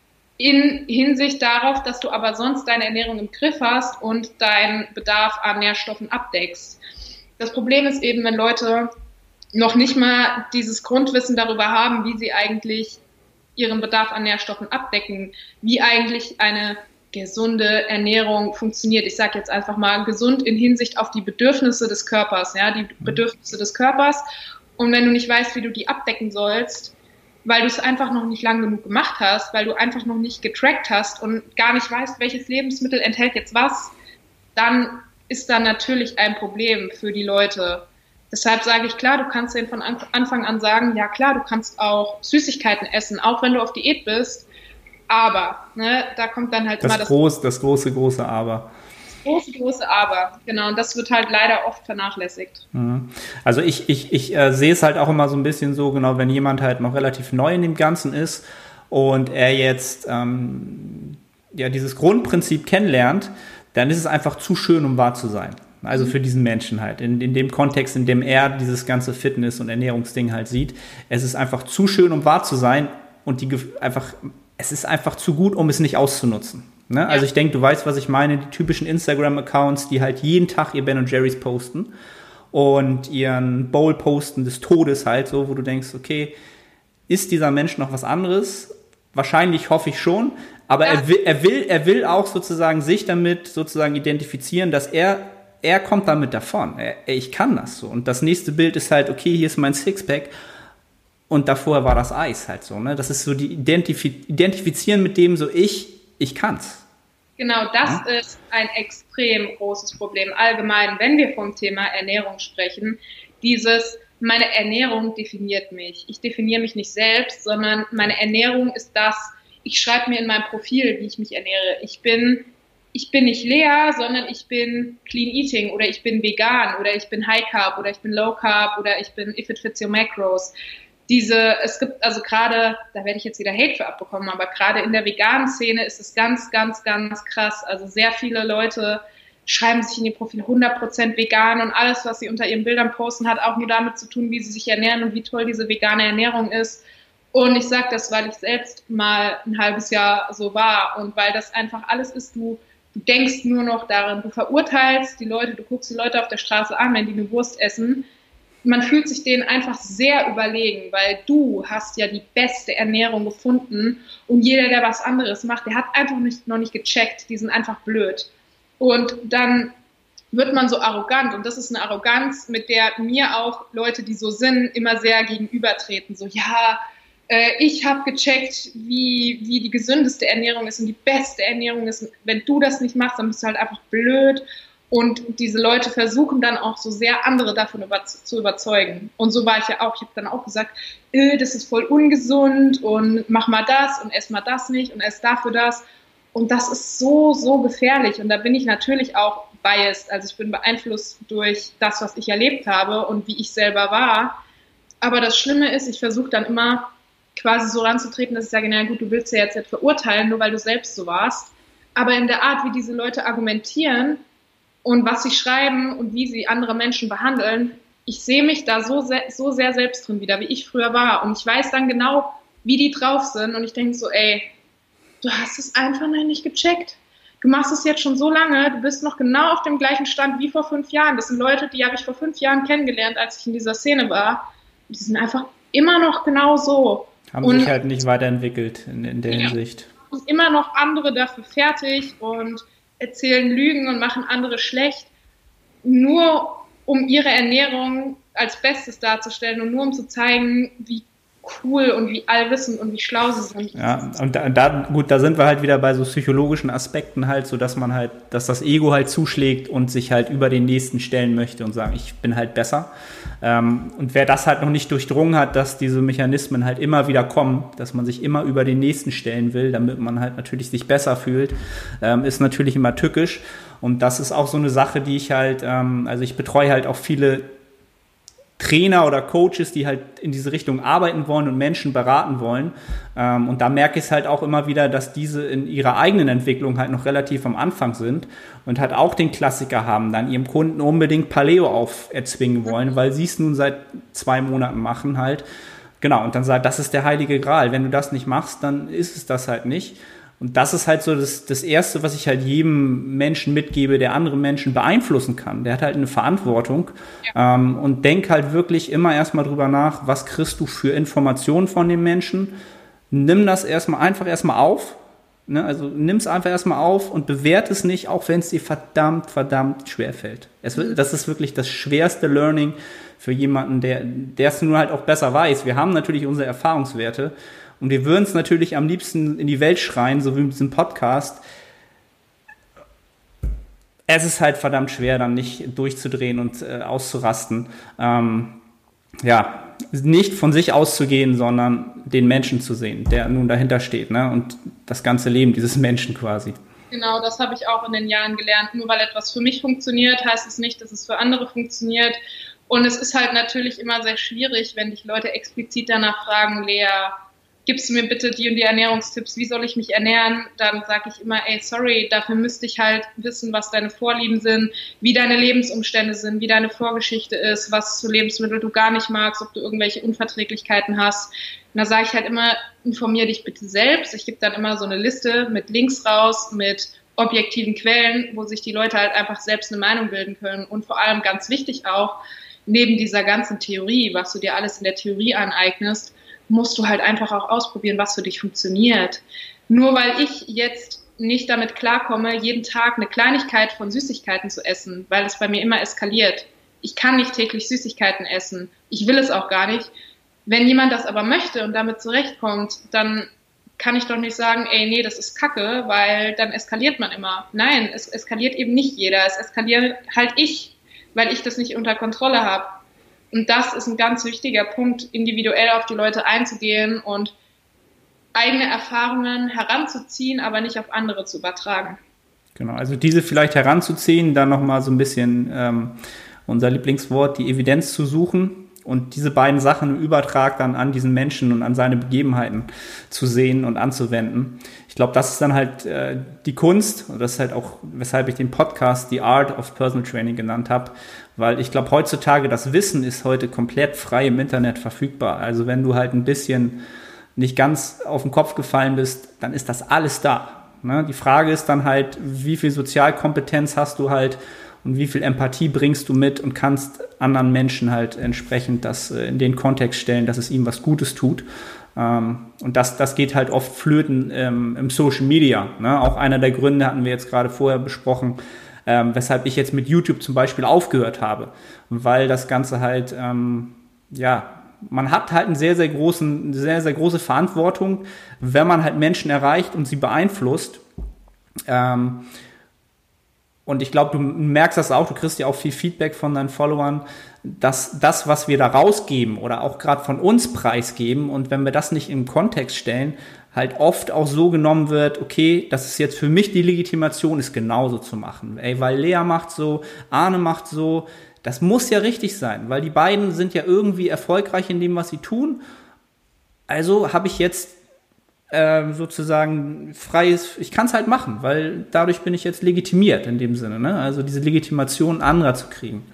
in Hinsicht darauf, dass du aber sonst deine Ernährung im Griff hast und deinen Bedarf an Nährstoffen abdeckst. Das Problem ist eben, wenn Leute noch nicht mal dieses Grundwissen darüber haben, wie sie eigentlich ihren Bedarf an Nährstoffen abdecken, wie eigentlich eine gesunde Ernährung funktioniert. Ich sage jetzt einfach mal gesund in Hinsicht auf die Bedürfnisse des Körpers, ja, die Bedürfnisse des Körpers. Und wenn du nicht weißt, wie du die abdecken sollst, weil du es einfach noch nicht lang genug gemacht hast, weil du einfach noch nicht getrackt hast und gar nicht weißt, welches Lebensmittel enthält jetzt was, dann ist da natürlich ein Problem für die Leute. Deshalb sage ich, klar, du kannst denen von Anfang an sagen, ja klar, du kannst auch Süßigkeiten essen, auch wenn du auf Diät bist, aber, ne, da kommt dann halt das immer das, groß, das große, große Aber. große, große Aber, genau, und das wird halt leider oft vernachlässigt. Also ich, ich, ich äh, sehe es halt auch immer so ein bisschen so, genau, wenn jemand halt noch relativ neu in dem Ganzen ist und er jetzt ähm, ja dieses Grundprinzip kennenlernt, dann ist es einfach zu schön, um wahr zu sein. Also für diesen Menschen halt, in, in dem Kontext, in dem er dieses ganze Fitness- und Ernährungsding halt sieht. Es ist einfach zu schön, um wahr zu sein und die einfach, es ist einfach zu gut, um es nicht auszunutzen. Ne? Ja. Also ich denke, du weißt, was ich meine, die typischen Instagram-Accounts, die halt jeden Tag ihr Ben und Jerry's posten und ihren Bowl posten des Todes halt so, wo du denkst, okay, ist dieser Mensch noch was anderes? Wahrscheinlich, hoffe ich schon, aber ja. er will, er will, er will auch sozusagen sich damit sozusagen identifizieren, dass er, er kommt damit davon. Er, ich kann das so. Und das nächste Bild ist halt, okay, hier ist mein Sixpack und davor war das Eis halt so, ne? Das ist so die Identif- Identifizieren mit dem so, ich, ich kann's. Genau, das ja. ist ein extrem großes Problem. Allgemein, wenn wir vom Thema Ernährung sprechen, dieses, meine Ernährung definiert mich. Ich definiere mich nicht selbst, sondern meine Ernährung ist das, ich schreibe mir in meinem Profil, wie ich mich ernähre. Ich bin, ich bin nicht leer, sondern ich bin Clean Eating oder ich bin vegan oder ich bin High Carb oder ich bin Low Carb oder ich bin If It Fits Your Macros. Diese, es gibt also gerade, da werde ich jetzt wieder Hate für abbekommen, aber gerade in der veganen Szene ist es ganz, ganz, ganz krass. Also sehr viele Leute schreiben sich in ihr Profil hundert Prozent vegan und alles, was sie unter ihren Bildern posten, hat auch nur damit zu tun, wie sie sich ernähren und wie toll diese vegane Ernährung ist. Und ich sage das, weil ich selbst mal ein halbes Jahr so war und weil das einfach alles ist, du, du denkst nur noch daran, du verurteilst die Leute, du guckst die Leute auf der Straße an, wenn die eine Wurst essen. Man fühlt sich denen einfach sehr überlegen, weil du hast ja die beste Ernährung gefunden und jeder, der was anderes macht, der hat einfach nicht, noch nicht gecheckt, die sind einfach blöd. Und dann wird man so arrogant und das ist eine Arroganz, mit der mir auch Leute, die so sind, immer sehr gegenübertreten. So, ja, äh, ich habe gecheckt, wie, wie die gesündeste Ernährung ist und die beste Ernährung ist. Und wenn du das nicht machst, dann bist du halt einfach blöd. Und diese Leute versuchen dann auch so sehr andere davon über, zu überzeugen. Und so war ich ja auch. Ich habe dann auch gesagt, äh, das ist voll ungesund und mach mal das und ess mal das nicht und ess dafür das. Und das ist so, so gefährlich. Und da bin ich natürlich auch biased. Also ich bin beeinflusst durch das, was ich erlebt habe und wie ich selber war. Aber das Schlimme ist, ich versuche dann immer quasi so ranzutreten, dass ich sage, na gut, du willst ja jetzt nicht verurteilen, nur weil du selbst so warst. Aber in der Art, wie diese Leute argumentieren, und was sie schreiben und wie sie andere Menschen behandeln, ich sehe mich da so sehr, so sehr selbst drin wieder, wie ich früher war. Und ich weiß dann genau, wie die drauf sind. Und ich denke so, ey, du hast es einfach noch nicht gecheckt. Du machst es jetzt schon so lange, du bist noch genau auf dem gleichen Stand wie vor fünf Jahren. Das sind Leute, die habe ich vor fünf Jahren kennengelernt, als ich in dieser Szene war. Die sind einfach immer noch genau so. Haben und sich halt nicht weiterentwickelt in, in der ja, Hinsicht. Immer noch andere dafür fertig und erzählen Lügen und machen andere schlecht, nur um ihre Ernährung als Bestes darzustellen und nur um zu zeigen, wie cool und wie allwissend und wie schlau sie sind. Ja, und da, da, gut, da sind wir halt wieder bei so psychologischen Aspekten halt, so dass man halt, dass das Ego halt zuschlägt und sich halt über den Nächsten stellen möchte und sagen, ich bin halt besser. Ähm, und wer das halt noch nicht durchdrungen hat, dass diese Mechanismen halt immer wieder kommen, dass man sich immer über den Nächsten stellen will, damit man halt natürlich sich besser fühlt, ähm, ist natürlich immer tückisch. Und das ist auch so eine Sache, die ich halt, ähm, also ich betreue halt auch viele Trainer oder Coaches, die halt in diese Richtung arbeiten wollen und Menschen beraten wollen. Ähm, und da merke ich es halt auch immer wieder, dass diese in ihrer eigenen Entwicklung halt noch relativ am Anfang sind und halt auch den Klassiker haben, dann ihrem Kunden unbedingt Paleo auferzwingen wollen, weil sie es nun seit zwei Monaten machen halt. Genau, und dann sagt, das ist der heilige Gral. Wenn du das nicht machst, dann ist es das halt nicht. Und das ist halt so das, das Erste, was ich halt jedem Menschen mitgebe, der andere Menschen beeinflussen kann. Der hat halt eine Verantwortung. Ja. Ähm, und denk halt wirklich immer erstmal drüber nach, was kriegst du für Informationen von dem Menschen. Nimm das erstmal einfach erstmal auf. Ne? Also nimm es einfach erstmal auf und bewerte es nicht, auch wenn es dir verdammt, verdammt schwer fällt. Es, das ist wirklich das schwerste Learning für jemanden, der der es nur halt auch besser weiß. Wir haben natürlich unsere Erfahrungswerte und wir würden es natürlich am liebsten in die Welt schreien, so wie mit diesem Podcast. Es ist halt verdammt schwer, dann nicht durchzudrehen und äh, auszurasten. Ähm, ja, nicht von sich auszugehen, sondern den Menschen zu sehen, der nun dahinter steht, ne? Und das ganze Leben dieses Menschen quasi. Genau, das habe ich auch in den Jahren gelernt. Nur weil etwas für mich funktioniert, heißt es nicht, dass es für andere funktioniert. Und es ist halt natürlich immer sehr schwierig, wenn dich Leute explizit danach fragen, Lea, gibst du mir bitte die und die Ernährungstipps, wie soll ich mich ernähren? Dann sage ich immer, ey, sorry, dafür müsste ich halt wissen, was deine Vorlieben sind, wie deine Lebensumstände sind, wie deine Vorgeschichte ist, was für Lebensmittel du gar nicht magst, ob du irgendwelche Unverträglichkeiten hast. Und da sage ich halt immer, informier dich bitte selbst. Ich gebe dann immer so eine Liste mit Links raus, mit objektiven Quellen, wo sich die Leute halt einfach selbst eine Meinung bilden können. Und vor allem ganz wichtig auch, neben dieser ganzen Theorie, was du dir alles in der Theorie aneignest, musst du halt einfach auch ausprobieren, was für dich funktioniert. Nur weil ich jetzt nicht damit klarkomme, jeden Tag eine Kleinigkeit von Süßigkeiten zu essen, weil es bei mir immer eskaliert. Ich kann nicht täglich Süßigkeiten essen. Ich will es auch gar nicht. Wenn jemand das aber möchte und damit zurechtkommt, dann kann ich doch nicht sagen, ey, nee, das ist Kacke, weil dann eskaliert man immer. Nein, es eskaliert eben nicht jeder. Es eskaliert halt ich, weil ich das nicht unter Kontrolle habe. Und das ist ein ganz wichtiger Punkt, individuell auf die Leute einzugehen und eigene Erfahrungen heranzuziehen, aber nicht auf andere zu übertragen. Genau, also diese vielleicht heranzuziehen, dann nochmal so ein bisschen ähm, unser Lieblingswort, die Evidenz zu suchen und diese beiden Sachen im Übertrag dann an diesen Menschen und an seine Begebenheiten zu sehen und anzuwenden. Ich glaube, das ist dann halt äh, die Kunst und das ist halt auch, weshalb ich den Podcast The Art of Personal Training genannt habe, weil ich glaube, heutzutage das Wissen ist heute komplett frei im Internet verfügbar. Also wenn du halt ein bisschen nicht ganz auf den Kopf gefallen bist, dann ist das alles da. Ne? Die Frage ist dann halt, wie viel Sozialkompetenz hast du halt und wie viel Empathie bringst du mit und kannst anderen Menschen halt entsprechend das in den Kontext stellen, dass es ihm was Gutes tut. Ähm, und das, das geht halt oft flöten ähm, im Social Media. Ne? Auch einer der Gründe hatten wir jetzt gerade vorher besprochen, ähm, weshalb ich jetzt mit YouTube zum Beispiel aufgehört habe. Weil das Ganze halt, ähm, ja, man hat halt einen sehr, sehr großen, sehr, sehr große Verantwortung, wenn man halt Menschen erreicht und sie beeinflusst. Ähm, und ich glaube, du merkst das auch, du kriegst ja auch viel Feedback von deinen Followern, dass das, was wir da rausgeben oder auch gerade von uns preisgeben und wenn wir das nicht im Kontext stellen, halt oft auch so genommen wird, okay, das ist jetzt für mich die Legitimation, ist genauso zu machen. Ey, weil Lea macht so, Arne macht so, das muss ja richtig sein, weil die beiden sind ja irgendwie erfolgreich in dem, was sie tun. Also habe ich jetzt äh, sozusagen freies, ich kann es halt machen, weil dadurch bin ich jetzt legitimiert in dem Sinne, ne? Also diese Legitimation anderer zu kriegen.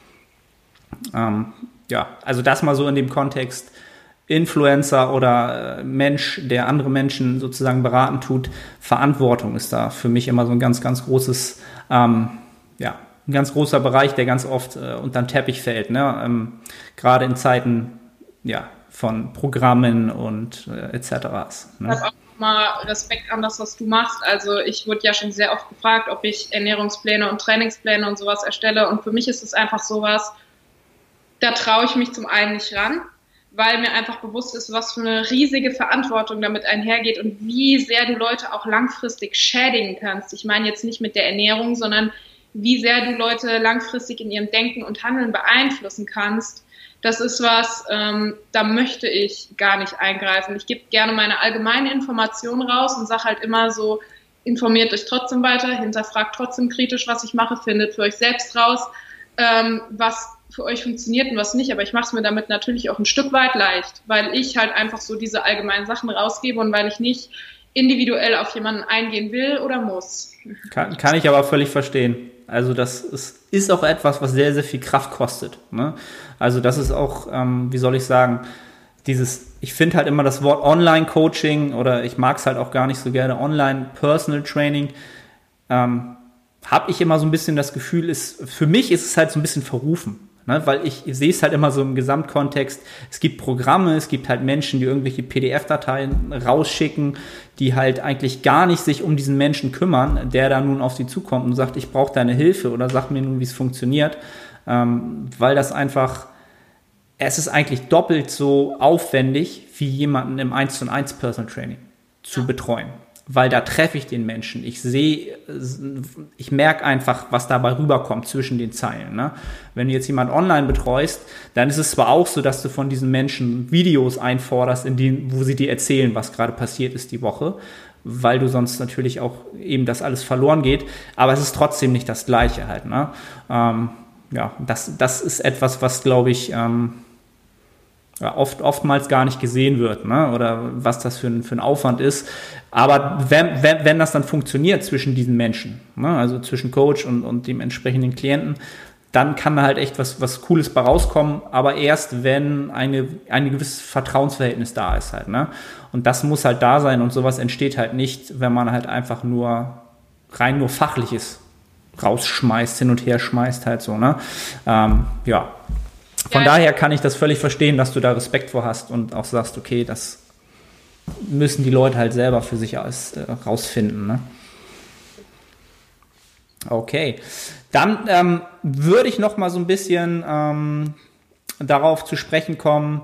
Ähm, ja, also das mal so in dem Kontext Influencer oder äh, Mensch, der andere Menschen sozusagen beraten tut. Verantwortung ist da für mich immer so ein ganz, ganz großes, ähm, ja, ein ganz großer Bereich, der ganz oft äh, unter den Teppich fällt, ne? Ähm, gerade in Zeiten, ja, von Programmen und äh, et cetera. Ne? Ich habe auch mal Respekt an das, was du machst. Also ich wurde ja schon sehr oft gefragt, ob ich Ernährungspläne und Trainingspläne und sowas erstelle. Und für mich ist es einfach sowas, da traue ich mich zum einen nicht ran, weil mir einfach bewusst ist, was für eine riesige Verantwortung damit einhergeht und wie sehr du Leute auch langfristig schädigen kannst. Ich meine jetzt nicht mit der Ernährung, sondern wie sehr du Leute langfristig in ihrem Denken und Handeln beeinflussen kannst. Das ist was, ähm, da möchte ich gar nicht eingreifen. Ich gebe gerne meine allgemeine Information raus und sage halt immer so, informiert euch trotzdem weiter, hinterfragt trotzdem kritisch, was ich mache, findet für euch selbst raus, ähm, was für euch funktioniert und was nicht. Aber ich mache es mir damit natürlich auch ein Stück weit leicht, weil ich halt einfach so diese allgemeinen Sachen rausgebe und weil ich nicht individuell auf jemanden eingehen will oder muss. Kann, kann ich aber völlig verstehen. Also das ist, ist auch etwas, was sehr, sehr viel Kraft kostet. Ne? Also das ist auch, ähm, wie soll ich sagen, dieses, ich finde halt immer das Wort Online-Coaching oder ich mag es halt auch gar nicht so gerne, Online-Personal-Training, ähm, habe ich immer so ein bisschen das Gefühl, ist, für mich ist es halt so ein bisschen verrufen. Ne? Weil ich, ich sehe es halt immer so im Gesamtkontext. Es gibt Programme, es gibt halt Menschen, die irgendwelche P D F-Dateien rausschicken, die halt eigentlich gar nicht sich um diesen Menschen kümmern, der da nun auf sie zukommt und sagt, ich brauche deine Hilfe oder sag mir nun, wie es funktioniert. Ähm, weil das einfach, es ist eigentlich doppelt so aufwendig, wie jemanden im eins zu eins Personal Training zu betreuen. Weil da treffe ich den Menschen. Ich sehe, ich merke einfach, was dabei rüberkommt zwischen den Zeilen. Ne? Wenn du jetzt jemanden online betreust, dann ist es zwar auch so, dass du von diesen Menschen Videos einforderst, in denen, wo sie dir erzählen, was gerade passiert ist die Woche, weil du sonst natürlich auch eben das alles verloren geht, aber es ist trotzdem nicht das Gleiche halt. Ne? Ähm, ja, das, das ist etwas, was, glaube ich, ähm, ja, oft, oftmals gar nicht gesehen wird, ne? Oder was das für ein, für ein Aufwand ist. Aber wenn, wenn, wenn das dann funktioniert zwischen diesen Menschen, ne? Also zwischen Coach und, und dem entsprechenden Klienten, dann kann da halt echt was, was Cooles bei rauskommen, aber erst, wenn eine, ein gewisses Vertrauensverhältnis da ist halt, ne? Und das muss halt da sein und sowas entsteht halt nicht, wenn man halt einfach nur rein nur Fachliches rausschmeißt, hin und her schmeißt halt so, ne? Ähm, ja. Von ja, daher kann ich das völlig verstehen, dass du da Respekt vor hast und auch sagst, okay, das müssen die Leute halt selber für sich aus, äh, rausfinden. Ne? Okay, dann ähm, würde ich noch mal so ein bisschen ähm, darauf zu sprechen kommen,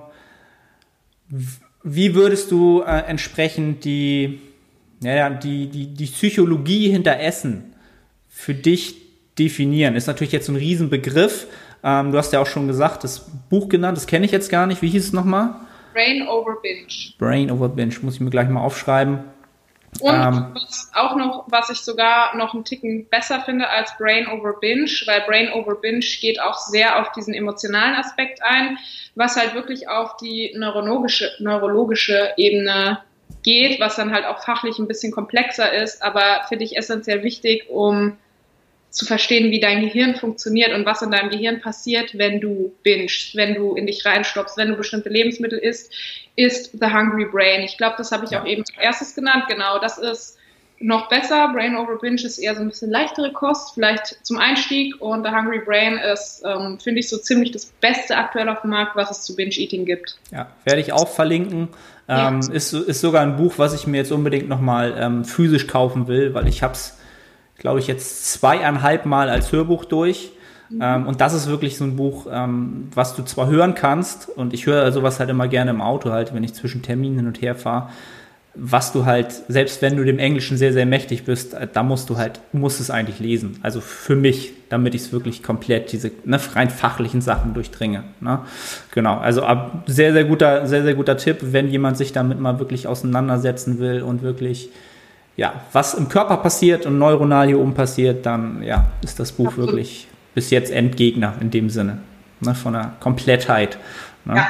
wie würdest du äh, entsprechend die, ja, die, die, die Psychologie hinter Essen für dich definieren? Ist natürlich jetzt so ein Riesenbegriff. Ähm, du hast ja auch schon gesagt, das Buch genannt, das kenne ich jetzt gar nicht. Wie hieß es nochmal? Brain over Binge. Brain over Binge, muss ich mir gleich mal aufschreiben. Und ähm, was auch noch, was ich sogar noch einen Ticken besser finde als Brain over Binge, weil Brain over Binge geht auch sehr auf diesen emotionalen Aspekt ein, was halt wirklich auf die neurologische, neurologische Ebene geht, was dann halt auch fachlich ein bisschen komplexer ist, aber finde ich essentiell wichtig, um zu verstehen, wie dein Gehirn funktioniert und was in deinem Gehirn passiert, wenn du bingst, wenn du in dich reinstopfst, wenn du bestimmte Lebensmittel isst, ist The Hungry Brain. Ich glaube, das habe ich auch eben als erstes genannt. Genau, das ist noch besser. Brain over Binge ist eher so ein bisschen leichtere Kost, vielleicht zum Einstieg. Und The Hungry Brain ist, ähm, finde ich, so ziemlich das Beste aktuell auf dem Markt, was es zu Binge-Eating gibt. Ja, werde ich auch verlinken. Ja. Ähm, ist, ist sogar ein Buch, was ich mir jetzt unbedingt nochmal ähm, physisch kaufen will, weil ich habe es, glaube ich, jetzt zweieinhalb Mal als Hörbuch durch. Mhm. Ähm, und das ist wirklich so ein Buch, ähm, was du zwar hören kannst, und ich höre sowas halt immer gerne im Auto halt, wenn ich zwischen Terminen hin und her fahre, was du halt, selbst wenn du dem Englischen sehr, sehr mächtig bist, äh, da musst du halt, musst es eigentlich lesen. Also für mich, damit ich es wirklich komplett, diese ne, rein fachlichen Sachen durchdringe. Ne? Genau, also ab, sehr, sehr guter, sehr, sehr guter Tipp, wenn jemand sich damit mal wirklich auseinandersetzen will und wirklich ja, was im Körper passiert und neuronal hier oben passiert, dann ja, ist das Buch Absolut. Wirklich bis jetzt Endgegner in dem Sinne, ne, von der Komplettheit. Ne? Ja.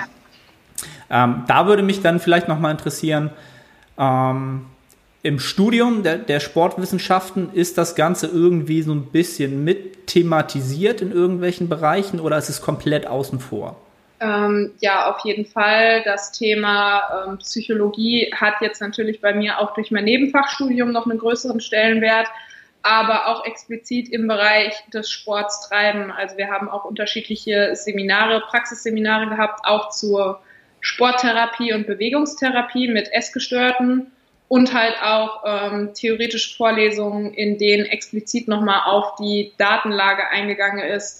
Ähm, da würde mich dann vielleicht nochmal interessieren, ähm, im Studium der, der Sportwissenschaften ist das Ganze irgendwie so ein bisschen mit thematisiert in irgendwelchen Bereichen oder ist es komplett außen vor? Ähm, ja, auf jeden Fall. Das Thema ähm, Psychologie hat jetzt natürlich bei mir auch durch mein Nebenfachstudium noch einen größeren Stellenwert, aber auch explizit im Bereich des Sports treiben. Also wir haben auch unterschiedliche Seminare, Praxisseminare gehabt, auch zur Sporttherapie und Bewegungstherapie mit Essgestörten und halt auch ähm, theoretische Vorlesungen, in denen explizit nochmal auf die Datenlage eingegangen ist,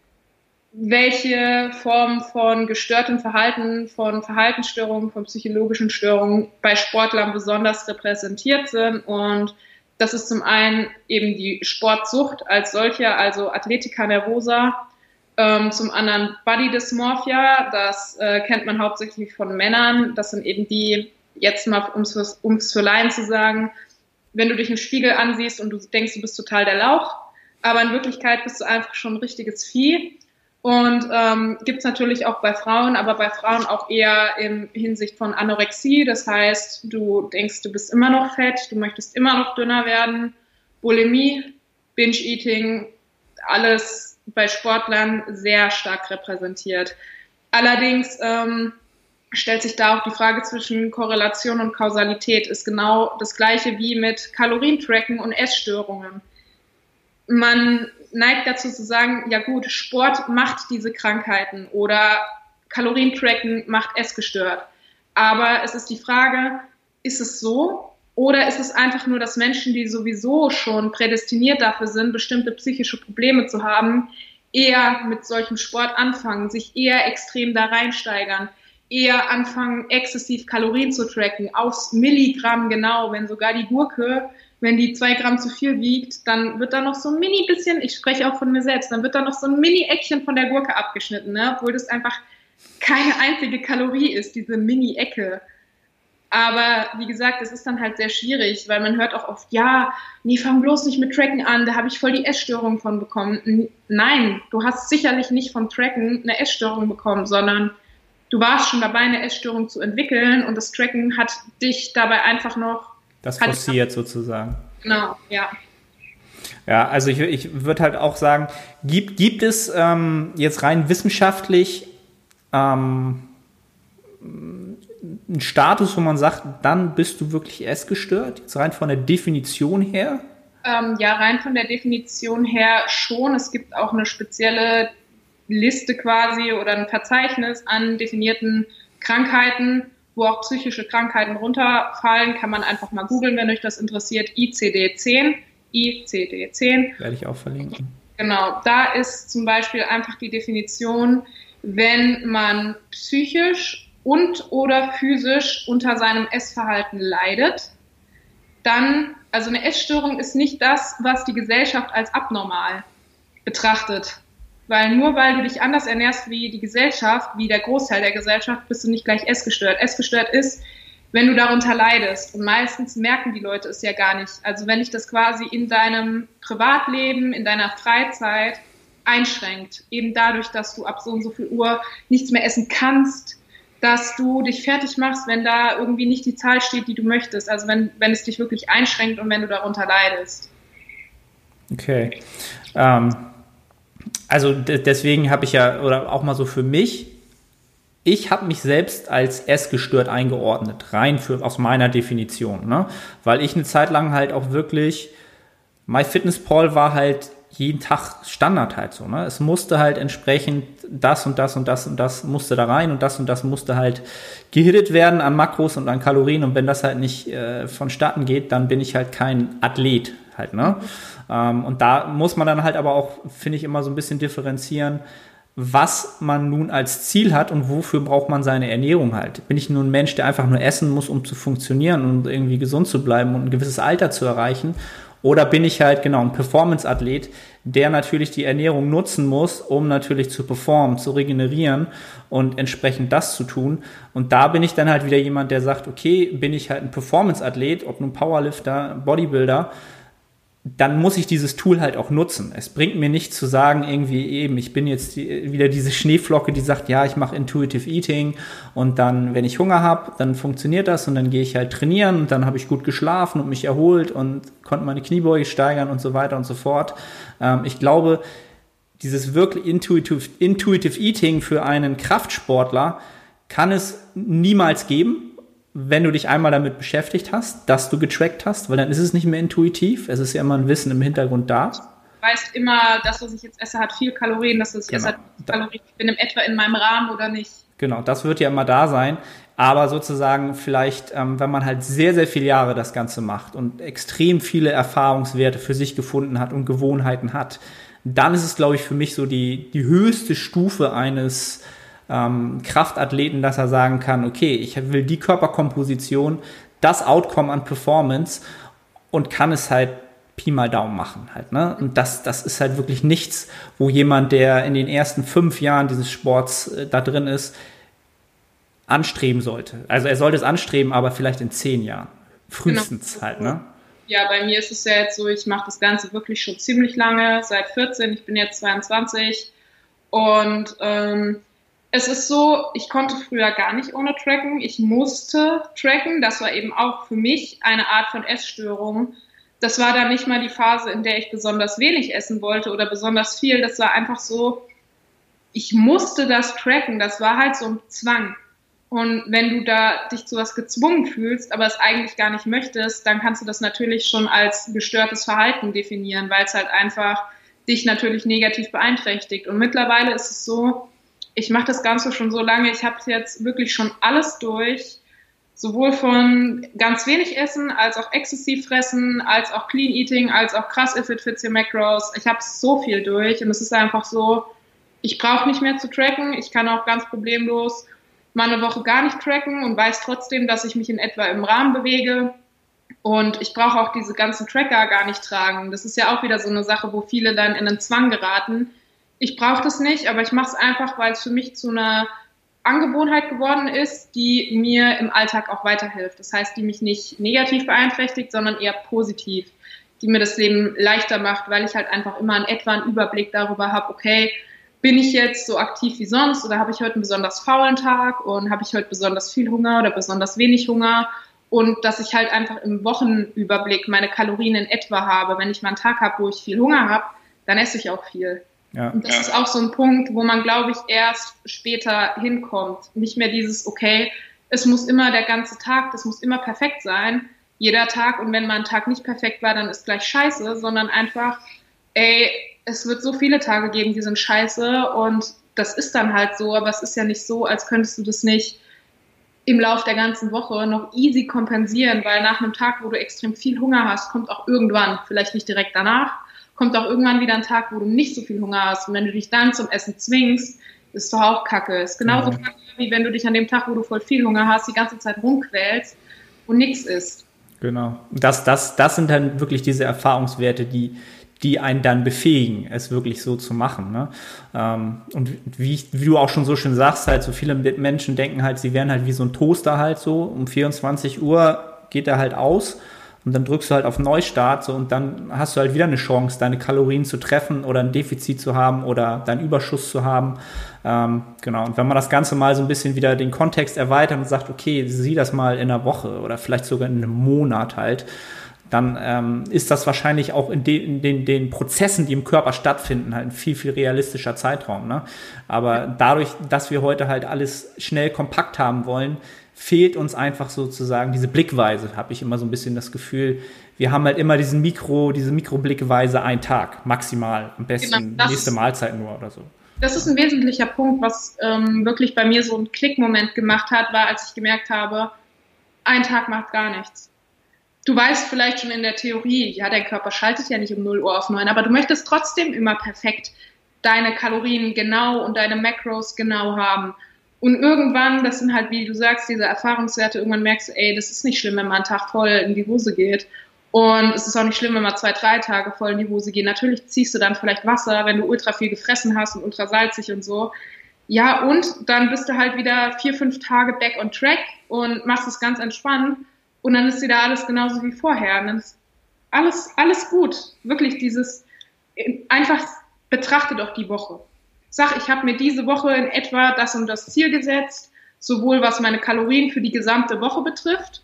welche Formen von gestörtem Verhalten, von Verhaltensstörungen, von psychologischen Störungen bei Sportlern besonders repräsentiert sind. Und das ist zum einen eben die Sportsucht als solche, also Athletica nervosa, ähm, zum anderen Body Dysmorphia, das äh, kennt man hauptsächlich von Männern. Das sind eben die, jetzt mal ums ums für Laien zu sagen, wenn du dich im Spiegel ansiehst und du denkst, du bist total der Lauch, aber in Wirklichkeit bist du einfach schon ein richtiges Vieh. Und ähm, gibt es natürlich auch bei Frauen, aber bei Frauen auch eher in Hinsicht von Anorexie. Das heißt, du denkst, du bist immer noch fett, du möchtest immer noch dünner werden. Bulimie, Binge-Eating, alles bei Sportlern sehr stark repräsentiert. Allerdings ähm, stellt sich da auch die Frage zwischen Korrelation und Kausalität. Ist genau das Gleiche wie mit Kalorientracken und Essstörungen. Man neigt dazu zu sagen, ja gut, Sport macht diese Krankheiten oder Kalorientracken macht essgestört. Aber es ist die Frage, ist es so oder ist es einfach nur, dass Menschen, die sowieso schon prädestiniert dafür sind, bestimmte psychische Probleme zu haben, eher mit solchem Sport anfangen, sich eher extrem da reinsteigern, eher anfangen, exzessiv Kalorien zu tracken, aufs Milligramm genau, wenn sogar die Gurke, wenn die zwei Gramm zu viel wiegt, dann wird da noch so ein mini bisschen, ich spreche auch von mir selbst, dann wird da noch so ein Mini-Eckchen von der Gurke abgeschnitten, ne? Obwohl das einfach keine einzige Kalorie ist, diese Mini-Ecke. Aber wie gesagt, es ist dann halt sehr schwierig, weil man hört auch oft, ja, nee, fang bloß nicht mit Tracken an, da habe ich voll die Essstörung von bekommen. Nein, du hast sicherlich nicht vom Tracken eine Essstörung bekommen, sondern du warst schon dabei, eine Essstörung zu entwickeln und das Tracken hat dich dabei einfach noch... Das forciert sozusagen. Genau, ja. Ja, also ich, ich würde halt auch sagen, gibt, gibt es ähm, jetzt rein wissenschaftlich ähm, einen Status, wo man sagt, dann bist du wirklich essgestört, jetzt rein von der Definition her? Ähm, ja, rein von der Definition her schon. Es gibt auch eine spezielle Liste quasi oder ein Verzeichnis an definierten Krankheiten, wo auch psychische Krankheiten runterfallen. Kann man einfach mal googeln, wenn euch das interessiert. I C D zehn. I C D zehn. Werde ich auch verlinken. Genau, da ist zum Beispiel einfach die Definition, wenn man psychisch und oder physisch unter seinem Essverhalten leidet, dann, also eine Essstörung ist nicht das, was die Gesellschaft als abnormal betrachtet. Weil nur weil du dich anders ernährst wie die Gesellschaft, wie der Großteil der Gesellschaft, bist du nicht gleich essgestört. Essgestört ist, wenn du darunter leidest. Und meistens merken die Leute es ja gar nicht. Also wenn dich das quasi in deinem Privatleben, in deiner Freizeit einschränkt, eben dadurch, dass du ab so und so viel Uhr nichts mehr essen kannst, dass du dich fertig machst, wenn da irgendwie nicht die Zahl steht, die du möchtest. Also wenn, wenn es dich wirklich einschränkt und wenn du darunter leidest. Okay. Ähm, also d- deswegen habe ich ja, oder auch mal so für mich, ich habe mich selbst als essgestört eingeordnet, rein für, aus meiner Definition. Ne? Weil ich eine Zeit lang halt auch wirklich, MyFitnessPal war halt jeden Tag Standard halt so, ne? Es musste halt entsprechend das und das und das und das musste da rein und das und das musste halt gehittet werden an Makros und an Kalorien und wenn das halt nicht äh, vonstatten geht, dann bin ich halt kein Athlet halt, ne? Mhm. Ähm, und da muss man dann halt aber auch, finde ich, immer so ein bisschen differenzieren, was man nun als Ziel hat und wofür braucht man seine Ernährung halt. Bin ich nun ein Mensch, der einfach nur essen muss, um zu funktionieren und irgendwie gesund zu bleiben und ein gewisses Alter zu erreichen? Oder bin ich halt genau ein Performance-Athlet, der natürlich die Ernährung nutzen muss, um natürlich zu performen, zu regenerieren und entsprechend das zu tun. Und da bin ich dann halt wieder jemand, der sagt, okay, bin ich halt ein Performance-Athlet, ob nun Powerlifter, Bodybuilder, dann muss ich dieses Tool halt auch nutzen. Es bringt mir nichts zu sagen, irgendwie eben, ich bin jetzt die, wieder diese Schneeflocke, die sagt, ja, ich mache Intuitive Eating und dann, wenn ich Hunger habe, dann funktioniert das und dann gehe ich halt trainieren und dann habe ich gut geschlafen und mich erholt und konnte meine Kniebeuge steigern und so weiter und so fort. Ähm, ich glaube, dieses wirklich Intuitive, Intuitive Eating für einen Kraftsportler kann es niemals geben, wenn du dich einmal damit beschäftigt hast, dass du getrackt hast, weil dann ist es nicht mehr intuitiv, es ist ja immer ein Wissen im Hintergrund da. Du weißt immer, das, was ich jetzt esse, hat viel Kalorien, das, was ich genau. esse, hat viel Kalorien, ich bin im etwa in meinem Rahmen oder nicht. Genau, das wird ja immer da sein, aber sozusagen vielleicht, ähm, wenn man halt sehr, sehr viele Jahre das Ganze macht und extrem viele Erfahrungswerte für sich gefunden hat und Gewohnheiten hat, dann ist es, glaube ich, für mich so die, die höchste Stufe eines Ähm, Kraftathleten, dass er sagen kann, okay, ich will die Körperkomposition, das Outcome an Performance und kann es halt Pi mal Daumen machen halt, ne? Und das, das ist halt wirklich nichts, wo jemand, der in den ersten fünf Jahren dieses Sports äh, da drin ist, anstreben sollte. Also er sollte es anstreben, aber vielleicht in zehn Jahren. Frühestens genau. halt, ne? Ja, bei mir ist es ja jetzt so, ich mache das Ganze wirklich schon ziemlich lange, seit vierzehn, ich bin jetzt zweiundzwanzig und ähm, es ist so, ich konnte früher gar nicht ohne tracken. Ich musste tracken. Das war eben auch für mich eine Art von Essstörung. Das war dann nicht mal die Phase, in der ich besonders wenig essen wollte oder besonders viel. Das war einfach so, ich musste das tracken. Das war halt so ein Zwang. Und wenn du da dich zu was gezwungen fühlst, aber es eigentlich gar nicht möchtest, dann kannst du das natürlich schon als gestörtes Verhalten definieren, weil es halt einfach dich natürlich negativ beeinträchtigt. Und mittlerweile ist es so, ich mache das Ganze schon so lange, ich habe jetzt wirklich schon alles durch, sowohl von ganz wenig Essen, als auch exzessiv fressen, als auch Clean Eating, als auch krass If It Fits Your Macros. Ich habe so viel durch und es ist einfach so, ich brauche nicht mehr zu tracken, ich kann auch ganz problemlos mal eine Woche gar nicht tracken und weiß trotzdem, dass ich mich in etwa im Rahmen bewege. Und ich brauche auch diese ganzen Tracker gar nicht tragen. Das ist ja auch wieder so eine Sache, wo viele dann in einen Zwang geraten. Ich brauche das nicht, aber ich mache es einfach, weil es für mich zu einer Angewohnheit geworden ist, die mir im Alltag auch weiterhilft. Das heißt, die mich nicht negativ beeinträchtigt, sondern eher positiv, die mir das Leben leichter macht, weil ich halt einfach immer in etwa einen Überblick darüber habe, okay, bin ich jetzt so aktiv wie sonst oder habe ich heute einen besonders faulen Tag und habe ich heute besonders viel Hunger oder besonders wenig Hunger? Und dass ich halt einfach im Wochenüberblick meine Kalorien in etwa habe. Wenn ich mal einen Tag habe, wo ich viel Hunger habe, dann esse ich auch viel. Ja. Und das ja. ist auch so ein Punkt, wo man, glaube ich, erst später hinkommt. Nicht mehr dieses, okay, es muss immer der ganze Tag, das muss immer perfekt sein, jeder Tag. Und wenn mal ein Tag nicht perfekt war, dann ist gleich scheiße, sondern einfach, ey, es wird so viele Tage geben, die sind scheiße und das ist dann halt so. Aber es ist ja nicht so, als könntest du das nicht im Lauf der ganzen Woche noch easy kompensieren, weil nach einem Tag, wo du extrem viel Hunger hast, kommt auch irgendwann, vielleicht nicht direkt danach, kommt auch irgendwann wieder ein Tag, wo du nicht so viel Hunger hast. Und wenn du dich dann zum Essen zwingst, ist doch auch Kacke. Ist genauso ja. Kacke, wie wenn du dich an dem Tag, wo du voll viel Hunger hast, die ganze Zeit rumquälst und nichts isst. Genau. Das, das, das sind dann wirklich diese Erfahrungswerte, die die einen dann befähigen, es wirklich so zu machen. Ne? Und wie, ich, wie du auch schon so schön sagst, halt so viele Menschen denken halt, sie wären halt wie so ein Toaster halt so, um vierundzwanzig Uhr geht er halt aus und dann drückst du halt auf Neustart so und dann hast du halt wieder eine Chance, deine Kalorien zu treffen oder ein Defizit zu haben oder deinen Überschuss zu haben. Ähm, genau. Und wenn man das Ganze mal so ein bisschen wieder den Kontext erweitert und sagt, okay, sieh das mal in einer Woche oder vielleicht sogar in einem Monat halt, dann ähm, ist das wahrscheinlich auch in, de, in den, den Prozessen, die im Körper stattfinden, halt ein viel, viel realistischer Zeitraum. Ne? Aber dadurch, dass wir heute halt alles schnell kompakt haben wollen, fehlt uns einfach sozusagen diese Blickweise, habe ich immer so ein bisschen das Gefühl. Wir haben halt immer diesen Mikro, diese Mikroblickweise einen Tag, maximal, am besten genau, nächste Mahlzeit nur oder so. Das ist ein wesentlicher Punkt, was ähm, wirklich bei mir so einen Klickmoment gemacht hat, war, als ich gemerkt habe, ein Tag macht gar nichts. Du weißt vielleicht schon in der Theorie, ja, dein Körper schaltet ja nicht um null Uhr auf neun, aber du möchtest trotzdem immer perfekt deine Kalorien genau und deine Macros genau haben. Und irgendwann, das sind halt, wie du sagst, diese Erfahrungswerte, irgendwann merkst du, ey, das ist nicht schlimm, wenn man einen Tag voll in die Hose geht. Und es ist auch nicht schlimm, wenn man zwei, drei Tage voll in die Hose geht. Natürlich ziehst du dann vielleicht Wasser, wenn du ultra viel gefressen hast und ultra salzig und so. Ja, und dann bist du halt wieder vier, fünf Tage back on track und machst es ganz entspannt. Und dann ist wieder alles genauso wie vorher. Und dann ist alles, alles gut. Wirklich dieses, einfach betrachte doch die Woche. Sag, ich habe mir diese Woche in etwa das und das Ziel gesetzt, sowohl was meine Kalorien für die gesamte Woche betrifft,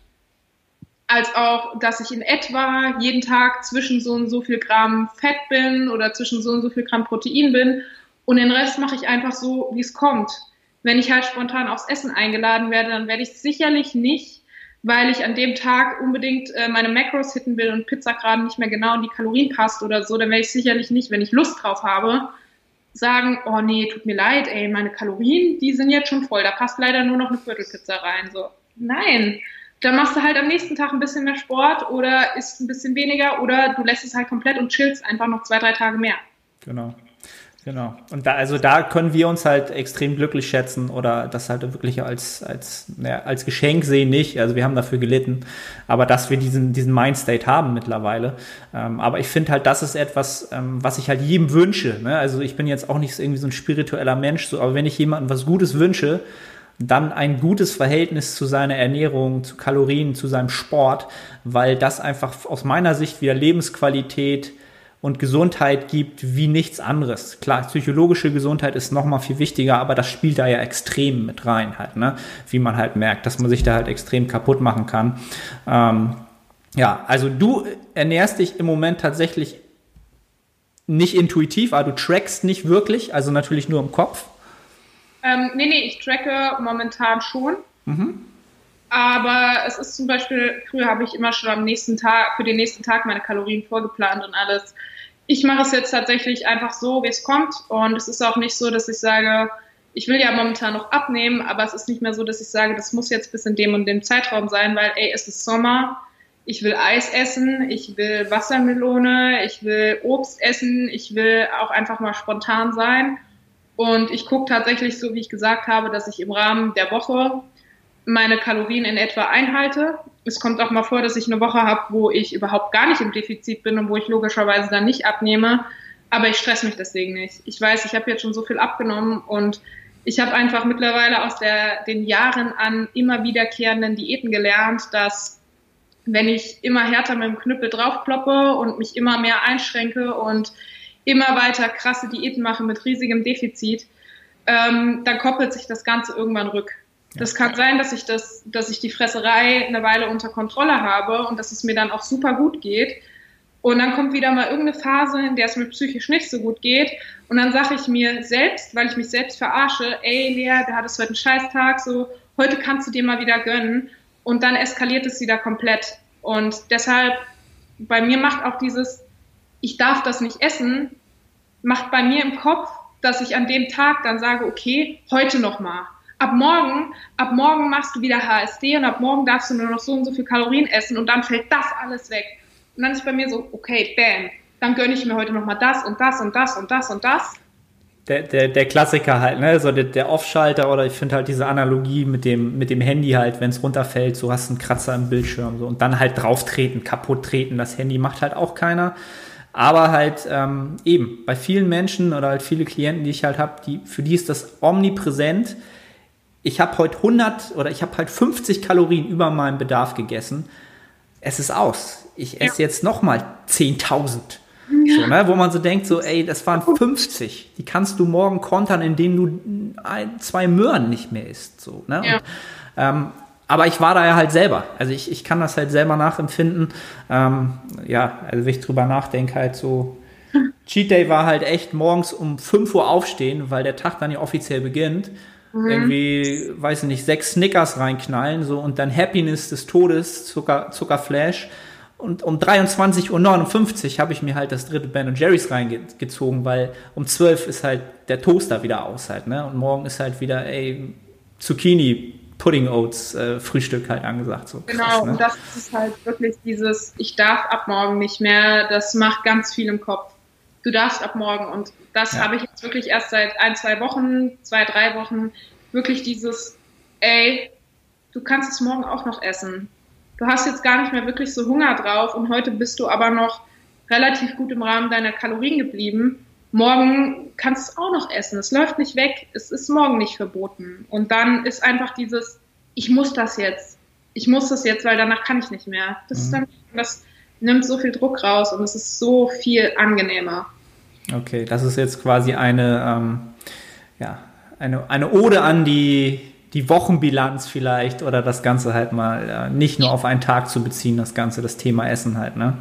als auch, dass ich in etwa jeden Tag zwischen so und so viel Gramm Fett bin oder zwischen so und so viel Gramm Protein bin. Und den Rest mache ich einfach so, wie es kommt. Wenn ich halt spontan aufs Essen eingeladen werde, dann werde ich sicherlich nicht, weil ich an dem Tag unbedingt äh, meine Macros hitten will und Pizza gerade nicht mehr genau in die Kalorien passt oder so, dann werde ich sicherlich nicht, wenn ich Lust drauf habe, sagen, oh nee, tut mir leid, ey, meine Kalorien, die sind jetzt schon voll, da passt leider nur noch eine Viertelpizza rein. So, nein, dann machst du halt am nächsten Tag ein bisschen mehr Sport oder isst ein bisschen weniger oder du lässt es halt komplett und chillst einfach noch zwei, drei Tage mehr. Genau. Genau. Und da, also da können wir uns halt extrem glücklich schätzen oder das halt wirklich als, als, ja, als Geschenk sehen nicht. Also wir haben dafür gelitten, aber dass wir diesen, diesen Mindstate haben mittlerweile. Ähm, aber ich finde halt, das ist etwas, ähm, was ich halt jedem wünsche. Ne? Also ich bin jetzt auch nicht irgendwie so ein spiritueller Mensch, so, aber wenn ich jemandem was Gutes wünsche, dann ein gutes Verhältnis zu seiner Ernährung, zu Kalorien, zu seinem Sport, weil das einfach aus meiner Sicht wieder Lebensqualität und Gesundheit gibt wie nichts anderes. Klar, psychologische Gesundheit ist noch mal viel wichtiger, aber das spielt da ja extrem mit rein halt, ne? Wie man halt merkt, dass man sich da halt extrem kaputt machen kann. Ähm, ja, also du ernährst dich im Moment tatsächlich nicht intuitiv, aber du trackst nicht wirklich, also natürlich nur im Kopf. Ähm, nee, nee, ich tracke momentan schon. Mhm. Aber es ist zum Beispiel, früher habe ich immer schon am nächsten Tag, für den nächsten Tag meine Kalorien vorgeplant und alles. ich mache es jetzt tatsächlich einfach so, wie es kommt. Und es ist auch nicht so, dass ich sage, ich will ja momentan noch abnehmen, aber es ist nicht mehr so, dass ich sage, das muss jetzt bis in dem und dem Zeitraum sein, weil, ey, es ist Sommer, ich will Eis essen, ich will Wassermelone, ich will Obst essen, ich will auch einfach mal spontan sein. Und ich gucke tatsächlich, so wie ich gesagt habe, dass ich im Rahmen der Woche meine Kalorien in etwa einhalte. Es kommt auch mal vor, dass ich eine Woche habe, wo ich überhaupt gar nicht im Defizit bin und wo ich logischerweise dann nicht abnehme. Aber ich stress mich deswegen nicht. Ich weiß, ich habe jetzt schon so viel abgenommen und ich habe einfach mittlerweile aus der, den Jahren an immer wiederkehrenden Diäten gelernt, dass wenn ich immer härter mit dem Knüppel draufkloppe und mich immer mehr einschränke und immer weiter krasse Diäten mache mit riesigem Defizit, ähm, dann koppelt sich das Ganze irgendwann rück. Das kann sein, dass ich das, dass ich die Fresserei eine Weile unter Kontrolle habe und dass es mir dann auch super gut geht. Und dann kommt wieder mal irgendeine Phase, in der es mir psychisch nicht so gut geht. Und dann sage ich mir selbst, weil ich mich selbst verarsche, ey Lea, du hattest heute einen Scheißtag, so, heute kannst du dir mal wieder gönnen. Und dann eskaliert es wieder komplett. Und deshalb, bei mir macht auch dieses, ich darf das nicht essen, macht bei mir im Kopf, dass ich an dem Tag dann sage, okay, heute noch mal. Ab morgen, ab morgen machst du wieder H S D und ab morgen darfst du nur noch so und so viel Kalorien essen und dann fällt das alles weg. Und dann ist bei mir so, okay, bam, dann gönne ich mir heute nochmal das und das und das und das und das. Der, der, der Klassiker halt, ne, so der, der Off-Schalter oder ich finde halt diese Analogie mit dem, mit dem Handy halt, wenn es runterfällt, so hast du einen Kratzer im Bildschirm so und dann halt drauf treten, kaputt treten, das Handy macht halt auch keiner. Aber halt ähm, eben, bei vielen Menschen oder halt viele Klienten, die ich halt habe, die, für die ist das omnipräsent. Ich habe heute hundert oder ich habe halt fünfzig Kalorien über meinem Bedarf gegessen. Es ist aus. Ich esse ja. jetzt nochmal zehntausend. Ja. So, ne? Wo man so denkt, so, ey, das waren fünfzig. Die kannst du morgen kontern, indem du ein, zwei Möhren nicht mehr isst. So, ne? Ja. Und, ähm, aber ich war da ja halt selber. Also ich, ich kann das halt selber nachempfinden. Ähm, ja, also wenn ich drüber nachdenke, halt so, Cheat Day war halt echt morgens um fünf Uhr aufstehen, weil der Tag dann ja offiziell beginnt. Mhm. Irgendwie, weiß ich nicht, sechs Snickers reinknallen, so, und dann Happiness des Todes, Zucker, Zuckerflash. Und um dreiundzwanzig Uhr neunundfünfzig habe ich mir halt das dritte Ben und Jerry's reingezogen, weil um zwölf ist halt der Toaster wieder aus halt, ne? Und morgen ist halt wieder, ey, Zucchini, Pudding Oats, äh, Frühstück halt angesagt. So. Genau, krass, ne? Und das ist halt wirklich dieses, ich darf ab morgen nicht mehr, das macht ganz viel im Kopf. Du darfst ab morgen und das ja. habe ich jetzt wirklich erst seit ein, zwei Wochen, zwei, drei Wochen, wirklich dieses, ey, du kannst es morgen auch noch essen. Du hast jetzt gar nicht mehr wirklich so Hunger drauf und heute bist du aber noch relativ gut im Rahmen deiner Kalorien geblieben. Morgen kannst du es auch noch essen. Es läuft nicht weg. Es ist morgen nicht verboten. Und dann ist einfach dieses, ich muss das jetzt. Ich muss das jetzt, weil danach kann ich nicht mehr. Das mhm. ist dann, das nimmt so viel Druck raus und es ist so viel angenehmer. Okay, das ist jetzt quasi eine, ähm, ja, eine, eine Ode an die, die Wochenbilanz vielleicht oder das Ganze halt mal äh, nicht nur auf einen Tag zu beziehen, das Ganze, das Thema Essen halt, ne?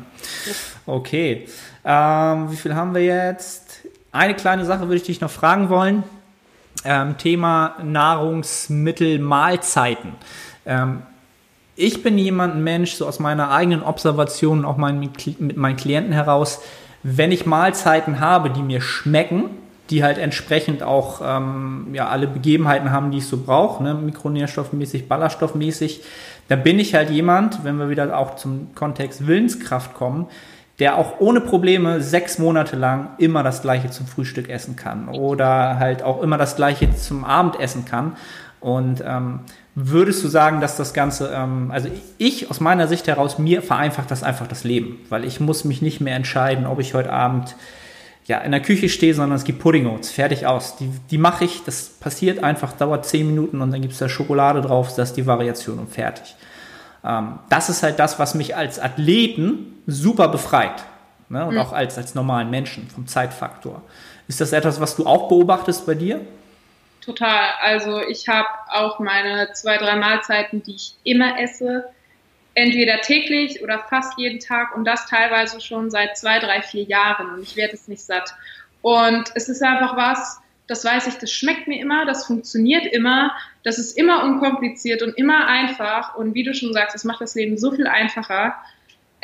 Okay, ähm, wie viel haben wir jetzt? Eine kleine Sache würde ich dich noch fragen wollen. Ähm, Thema Nahrungsmittel, Mahlzeiten. Ähm, ich bin jemand, ein Mensch, so aus meiner eigenen Observation, auch mein, mit meinen Klienten heraus, wenn ich Mahlzeiten habe, die mir schmecken, die halt entsprechend auch ähm, ja, alle Begebenheiten haben, die ich so brauche, ne, mikronährstoffmäßig, ballaststoffmäßig, da bin ich halt jemand, wenn wir wieder auch zum Kontext Willenskraft kommen, der auch ohne Probleme sechs Monate lang immer das Gleiche zum Frühstück essen kann oder halt auch immer das Gleiche zum Abend essen kann. Und ähm, würdest du sagen, dass das Ganze, ähm, also ich aus meiner Sicht heraus, mir vereinfacht das einfach das Leben, weil ich muss mich nicht mehr entscheiden, ob ich heute Abend ja in der Küche stehe, sondern es gibt Pudding Oats, fertig aus. Die, die mache ich, das passiert einfach, dauert zehn Minuten und dann gibt es da Schokolade drauf, das ist die Variation und fertig. Ähm, das ist halt das, was mich als Athleten super befreit, ne? Und mhm. auch als, als normalen Menschen vom Zeitfaktor. Ist das etwas, was du auch beobachtest bei dir? Total. Also ich habe auch meine zwei, drei Mahlzeiten, die ich immer esse, entweder täglich oder fast jeden Tag und das teilweise schon seit zwei, drei, vier Jahren und ich werde es nicht satt. Und es ist einfach was, das weiß ich, das schmeckt mir immer, das funktioniert immer, das ist immer unkompliziert und immer einfach und wie du schon sagst, es macht das Leben so viel einfacher.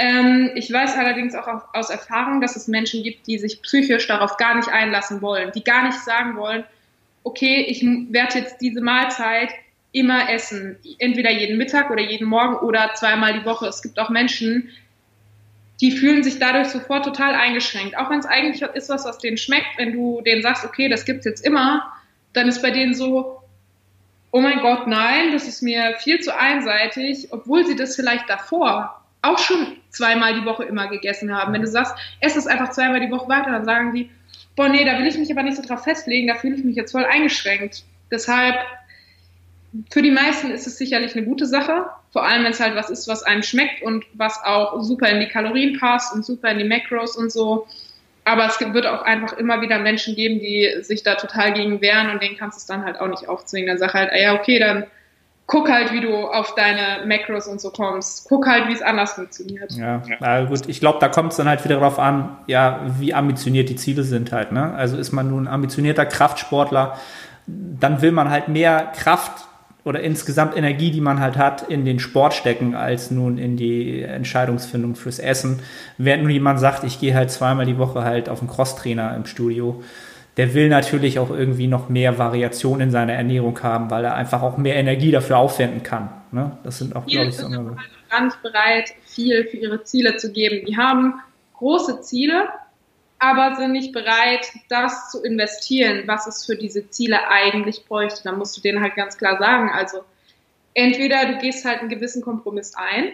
Ähm, ich weiß allerdings auch aus Erfahrung, dass es Menschen gibt, die sich psychisch darauf gar nicht einlassen wollen, die gar nicht sagen wollen, okay, ich werde jetzt diese Mahlzeit immer essen, entweder jeden Mittag oder jeden Morgen oder zweimal die Woche. Es gibt auch Menschen, die fühlen sich dadurch sofort total eingeschränkt, auch wenn es eigentlich ist was, was denen schmeckt. Wenn du denen sagst, okay, das gibt's jetzt immer, dann ist bei denen so, oh mein Gott, nein, das ist mir viel zu einseitig, obwohl sie das vielleicht davor auch schon zweimal die Woche immer gegessen haben. Wenn du sagst, ess es einfach zweimal die Woche weiter, dann sagen die, boah, nee, da will ich mich aber nicht so drauf festlegen, da fühle ich mich jetzt voll eingeschränkt. Deshalb, für die meisten ist es sicherlich eine gute Sache, vor allem wenn es halt was ist, was einem schmeckt und was auch super in die Kalorien passt und super in die Macros und so. Aber es wird auch einfach immer wieder Menschen geben, die sich da total gegen wehren und denen kannst du es dann halt auch nicht aufzwingen. Dann sag halt, ja, okay, dann guck halt, wie du auf deine Macros und so kommst. Guck halt, wie es anders funktioniert. Ja, ja gut. Ich glaube, da kommt es dann halt wieder darauf an, ja, wie ambitioniert die Ziele sind halt. Ne? Also ist man nun ein ambitionierter Kraftsportler, dann will man halt mehr Kraft oder insgesamt Energie, die man halt hat, in den Sport stecken, als nun in die Entscheidungsfindung fürs Essen. Während nun jemand sagt, ich gehe halt zweimal die Woche halt auf einen Crosstrainer im Studio, der will natürlich auch irgendwie noch mehr Variation in seiner Ernährung haben, weil er einfach auch mehr Energie dafür aufwenden kann. Ne? Das sind auch, glaube ich, so immer so. Gar nicht bereit, viel für ihre Ziele zu geben. Die haben große Ziele, aber sind nicht bereit, das zu investieren, was es für diese Ziele eigentlich bräuchte. Dann musst du denen halt ganz klar sagen, also entweder du gehst halt einen gewissen Kompromiss ein,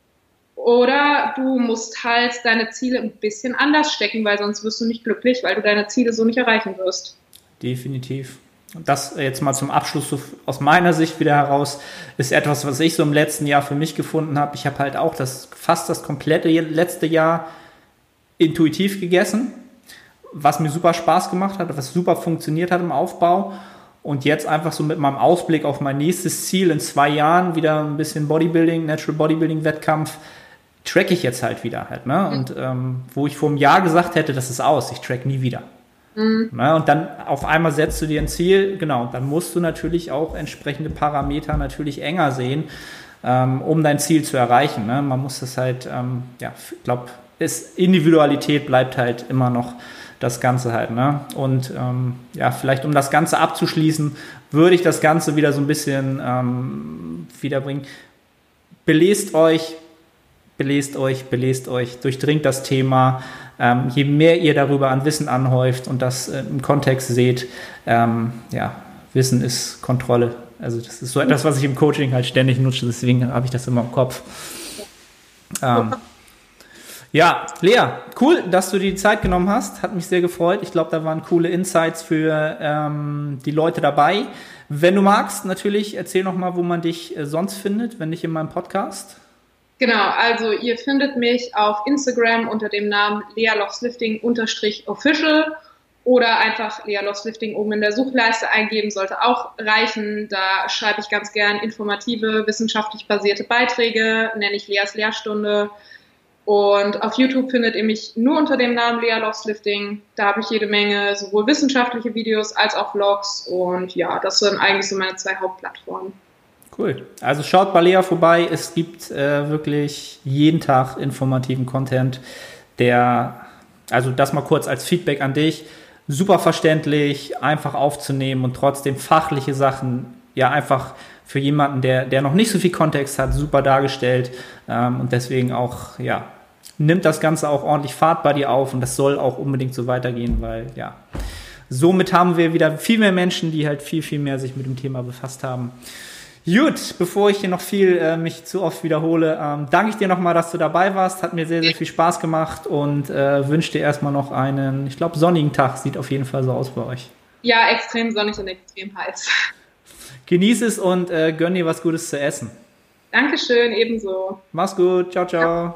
oder du musst halt deine Ziele ein bisschen anders stecken, weil sonst wirst du nicht glücklich, weil du deine Ziele so nicht erreichen wirst. Definitiv. Und das jetzt mal zum Abschluss so aus meiner Sicht wieder heraus, ist etwas, was ich so im letzten Jahr für mich gefunden habe. Ich habe halt auch das fast das komplette letzte Jahr intuitiv gegessen, was mir super Spaß gemacht hat, was super funktioniert hat im Aufbau. Und jetzt einfach so mit meinem Ausblick auf mein nächstes Ziel in zwei Jahren wieder ein bisschen Bodybuilding, Natural Bodybuilding Wettkampf, track ich jetzt halt wieder halt, ne? Und ähm, wo ich vor einem Jahr gesagt hätte, das ist aus, ich track nie wieder. Mhm. Ne? Und dann auf einmal setzt du dir ein Ziel, genau, dann musst du natürlich auch entsprechende Parameter natürlich enger sehen, ähm, um dein Ziel zu erreichen. Ne? Man muss das halt, ähm, ja, ich glaube, Individualität bleibt halt immer noch das Ganze halt, ne? Und ähm, ja, vielleicht um das Ganze abzuschließen, würde ich das Ganze wieder so ein bisschen ähm, wiederbringen. Belest euch, belest euch, belest euch, durchdringt das Thema. Ähm, je mehr ihr darüber an Wissen anhäuft und das äh, im Kontext seht, ähm, ja, Wissen ist Kontrolle. Also das ist so etwas, was ich im Coaching halt ständig nutze, deswegen habe ich das immer im Kopf. Ähm, Ja, Lea, cool, dass du dir die Zeit genommen hast. Hat mich sehr gefreut. Ich glaube, da waren coole Insights für ähm, die Leute dabei. Wenn du magst, natürlich, erzähl noch mal, wo man dich äh, sonst findet, wenn nicht in meinem Podcast. Genau, also ihr findet mich auf Instagram unter dem Namen Lea Loveslifting Official oder einfach Lea Loveslifting oben in der Suchleiste eingeben, sollte auch reichen. Da schreibe ich ganz gern informative, wissenschaftlich basierte Beiträge, nenne ich Leas Lehrstunde. Und auf YouTube findet ihr mich nur unter dem Namen Lea Loveslifting. Da habe ich jede Menge sowohl wissenschaftliche Videos als auch Vlogs. Und ja, das sind eigentlich so meine zwei Hauptplattformen. Cool. Also schaut bei Lea vorbei. Es gibt äh, wirklich jeden Tag informativen Content, der, also das mal kurz als Feedback an dich, super verständlich, einfach aufzunehmen und trotzdem fachliche Sachen, ja einfach für jemanden, der, der noch nicht so viel Kontext hat, super dargestellt. Ähm, und deswegen auch, ja, nimmt das Ganze auch ordentlich Fahrt bei dir auf und das soll auch unbedingt so weitergehen, weil, ja, somit haben wir wieder viel mehr Menschen, die halt viel, viel mehr sich mit dem Thema befasst haben. Gut, bevor ich hier noch viel äh, mich zu oft wiederhole, ähm, danke ich dir nochmal, dass du dabei warst. Hat mir sehr, sehr viel Spaß gemacht und äh, wünsche dir erstmal noch einen, ich glaube, sonnigen Tag. Sieht auf jeden Fall so aus bei euch. Ja, extrem sonnig und extrem heiß. Genieß es und äh, gönn dir was Gutes zu essen. Dankeschön, ebenso. Mach's gut, ciao, ciao.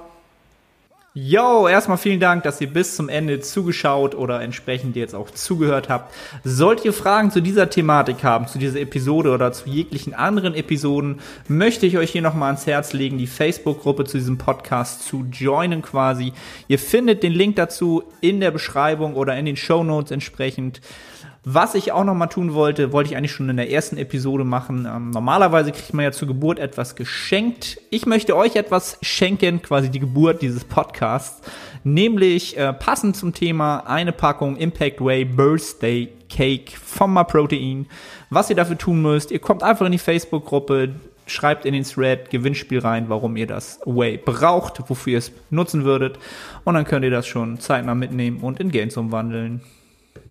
Yo, erstmal vielen Dank, dass ihr bis zum Ende zugeschaut oder entsprechend jetzt auch zugehört habt. Solltet ihr Fragen zu dieser Thematik haben, zu dieser Episode oder zu jeglichen anderen Episoden, möchte ich euch hier nochmal ans Herz legen, die Facebook-Gruppe zu diesem Podcast zu joinen quasi. Ihr findet den Link dazu in der Beschreibung oder in den Shownotes entsprechend. Was ich auch noch mal tun wollte, wollte ich eigentlich schon in der ersten Episode machen. Ähm, normalerweise kriegt man ja zur Geburt etwas geschenkt. Ich möchte euch etwas schenken, quasi die Geburt dieses Podcasts. Nämlich äh, passend zum Thema eine Packung Impact Whey Birthday Cake von MyProtein. Was ihr dafür tun müsst, ihr kommt einfach in die Facebook-Gruppe, schreibt in den Thread Gewinnspiel rein, warum ihr das Whey braucht, wofür ihr es nutzen würdet. Und dann könnt ihr das schon zeitnah mitnehmen und in Gains umwandeln.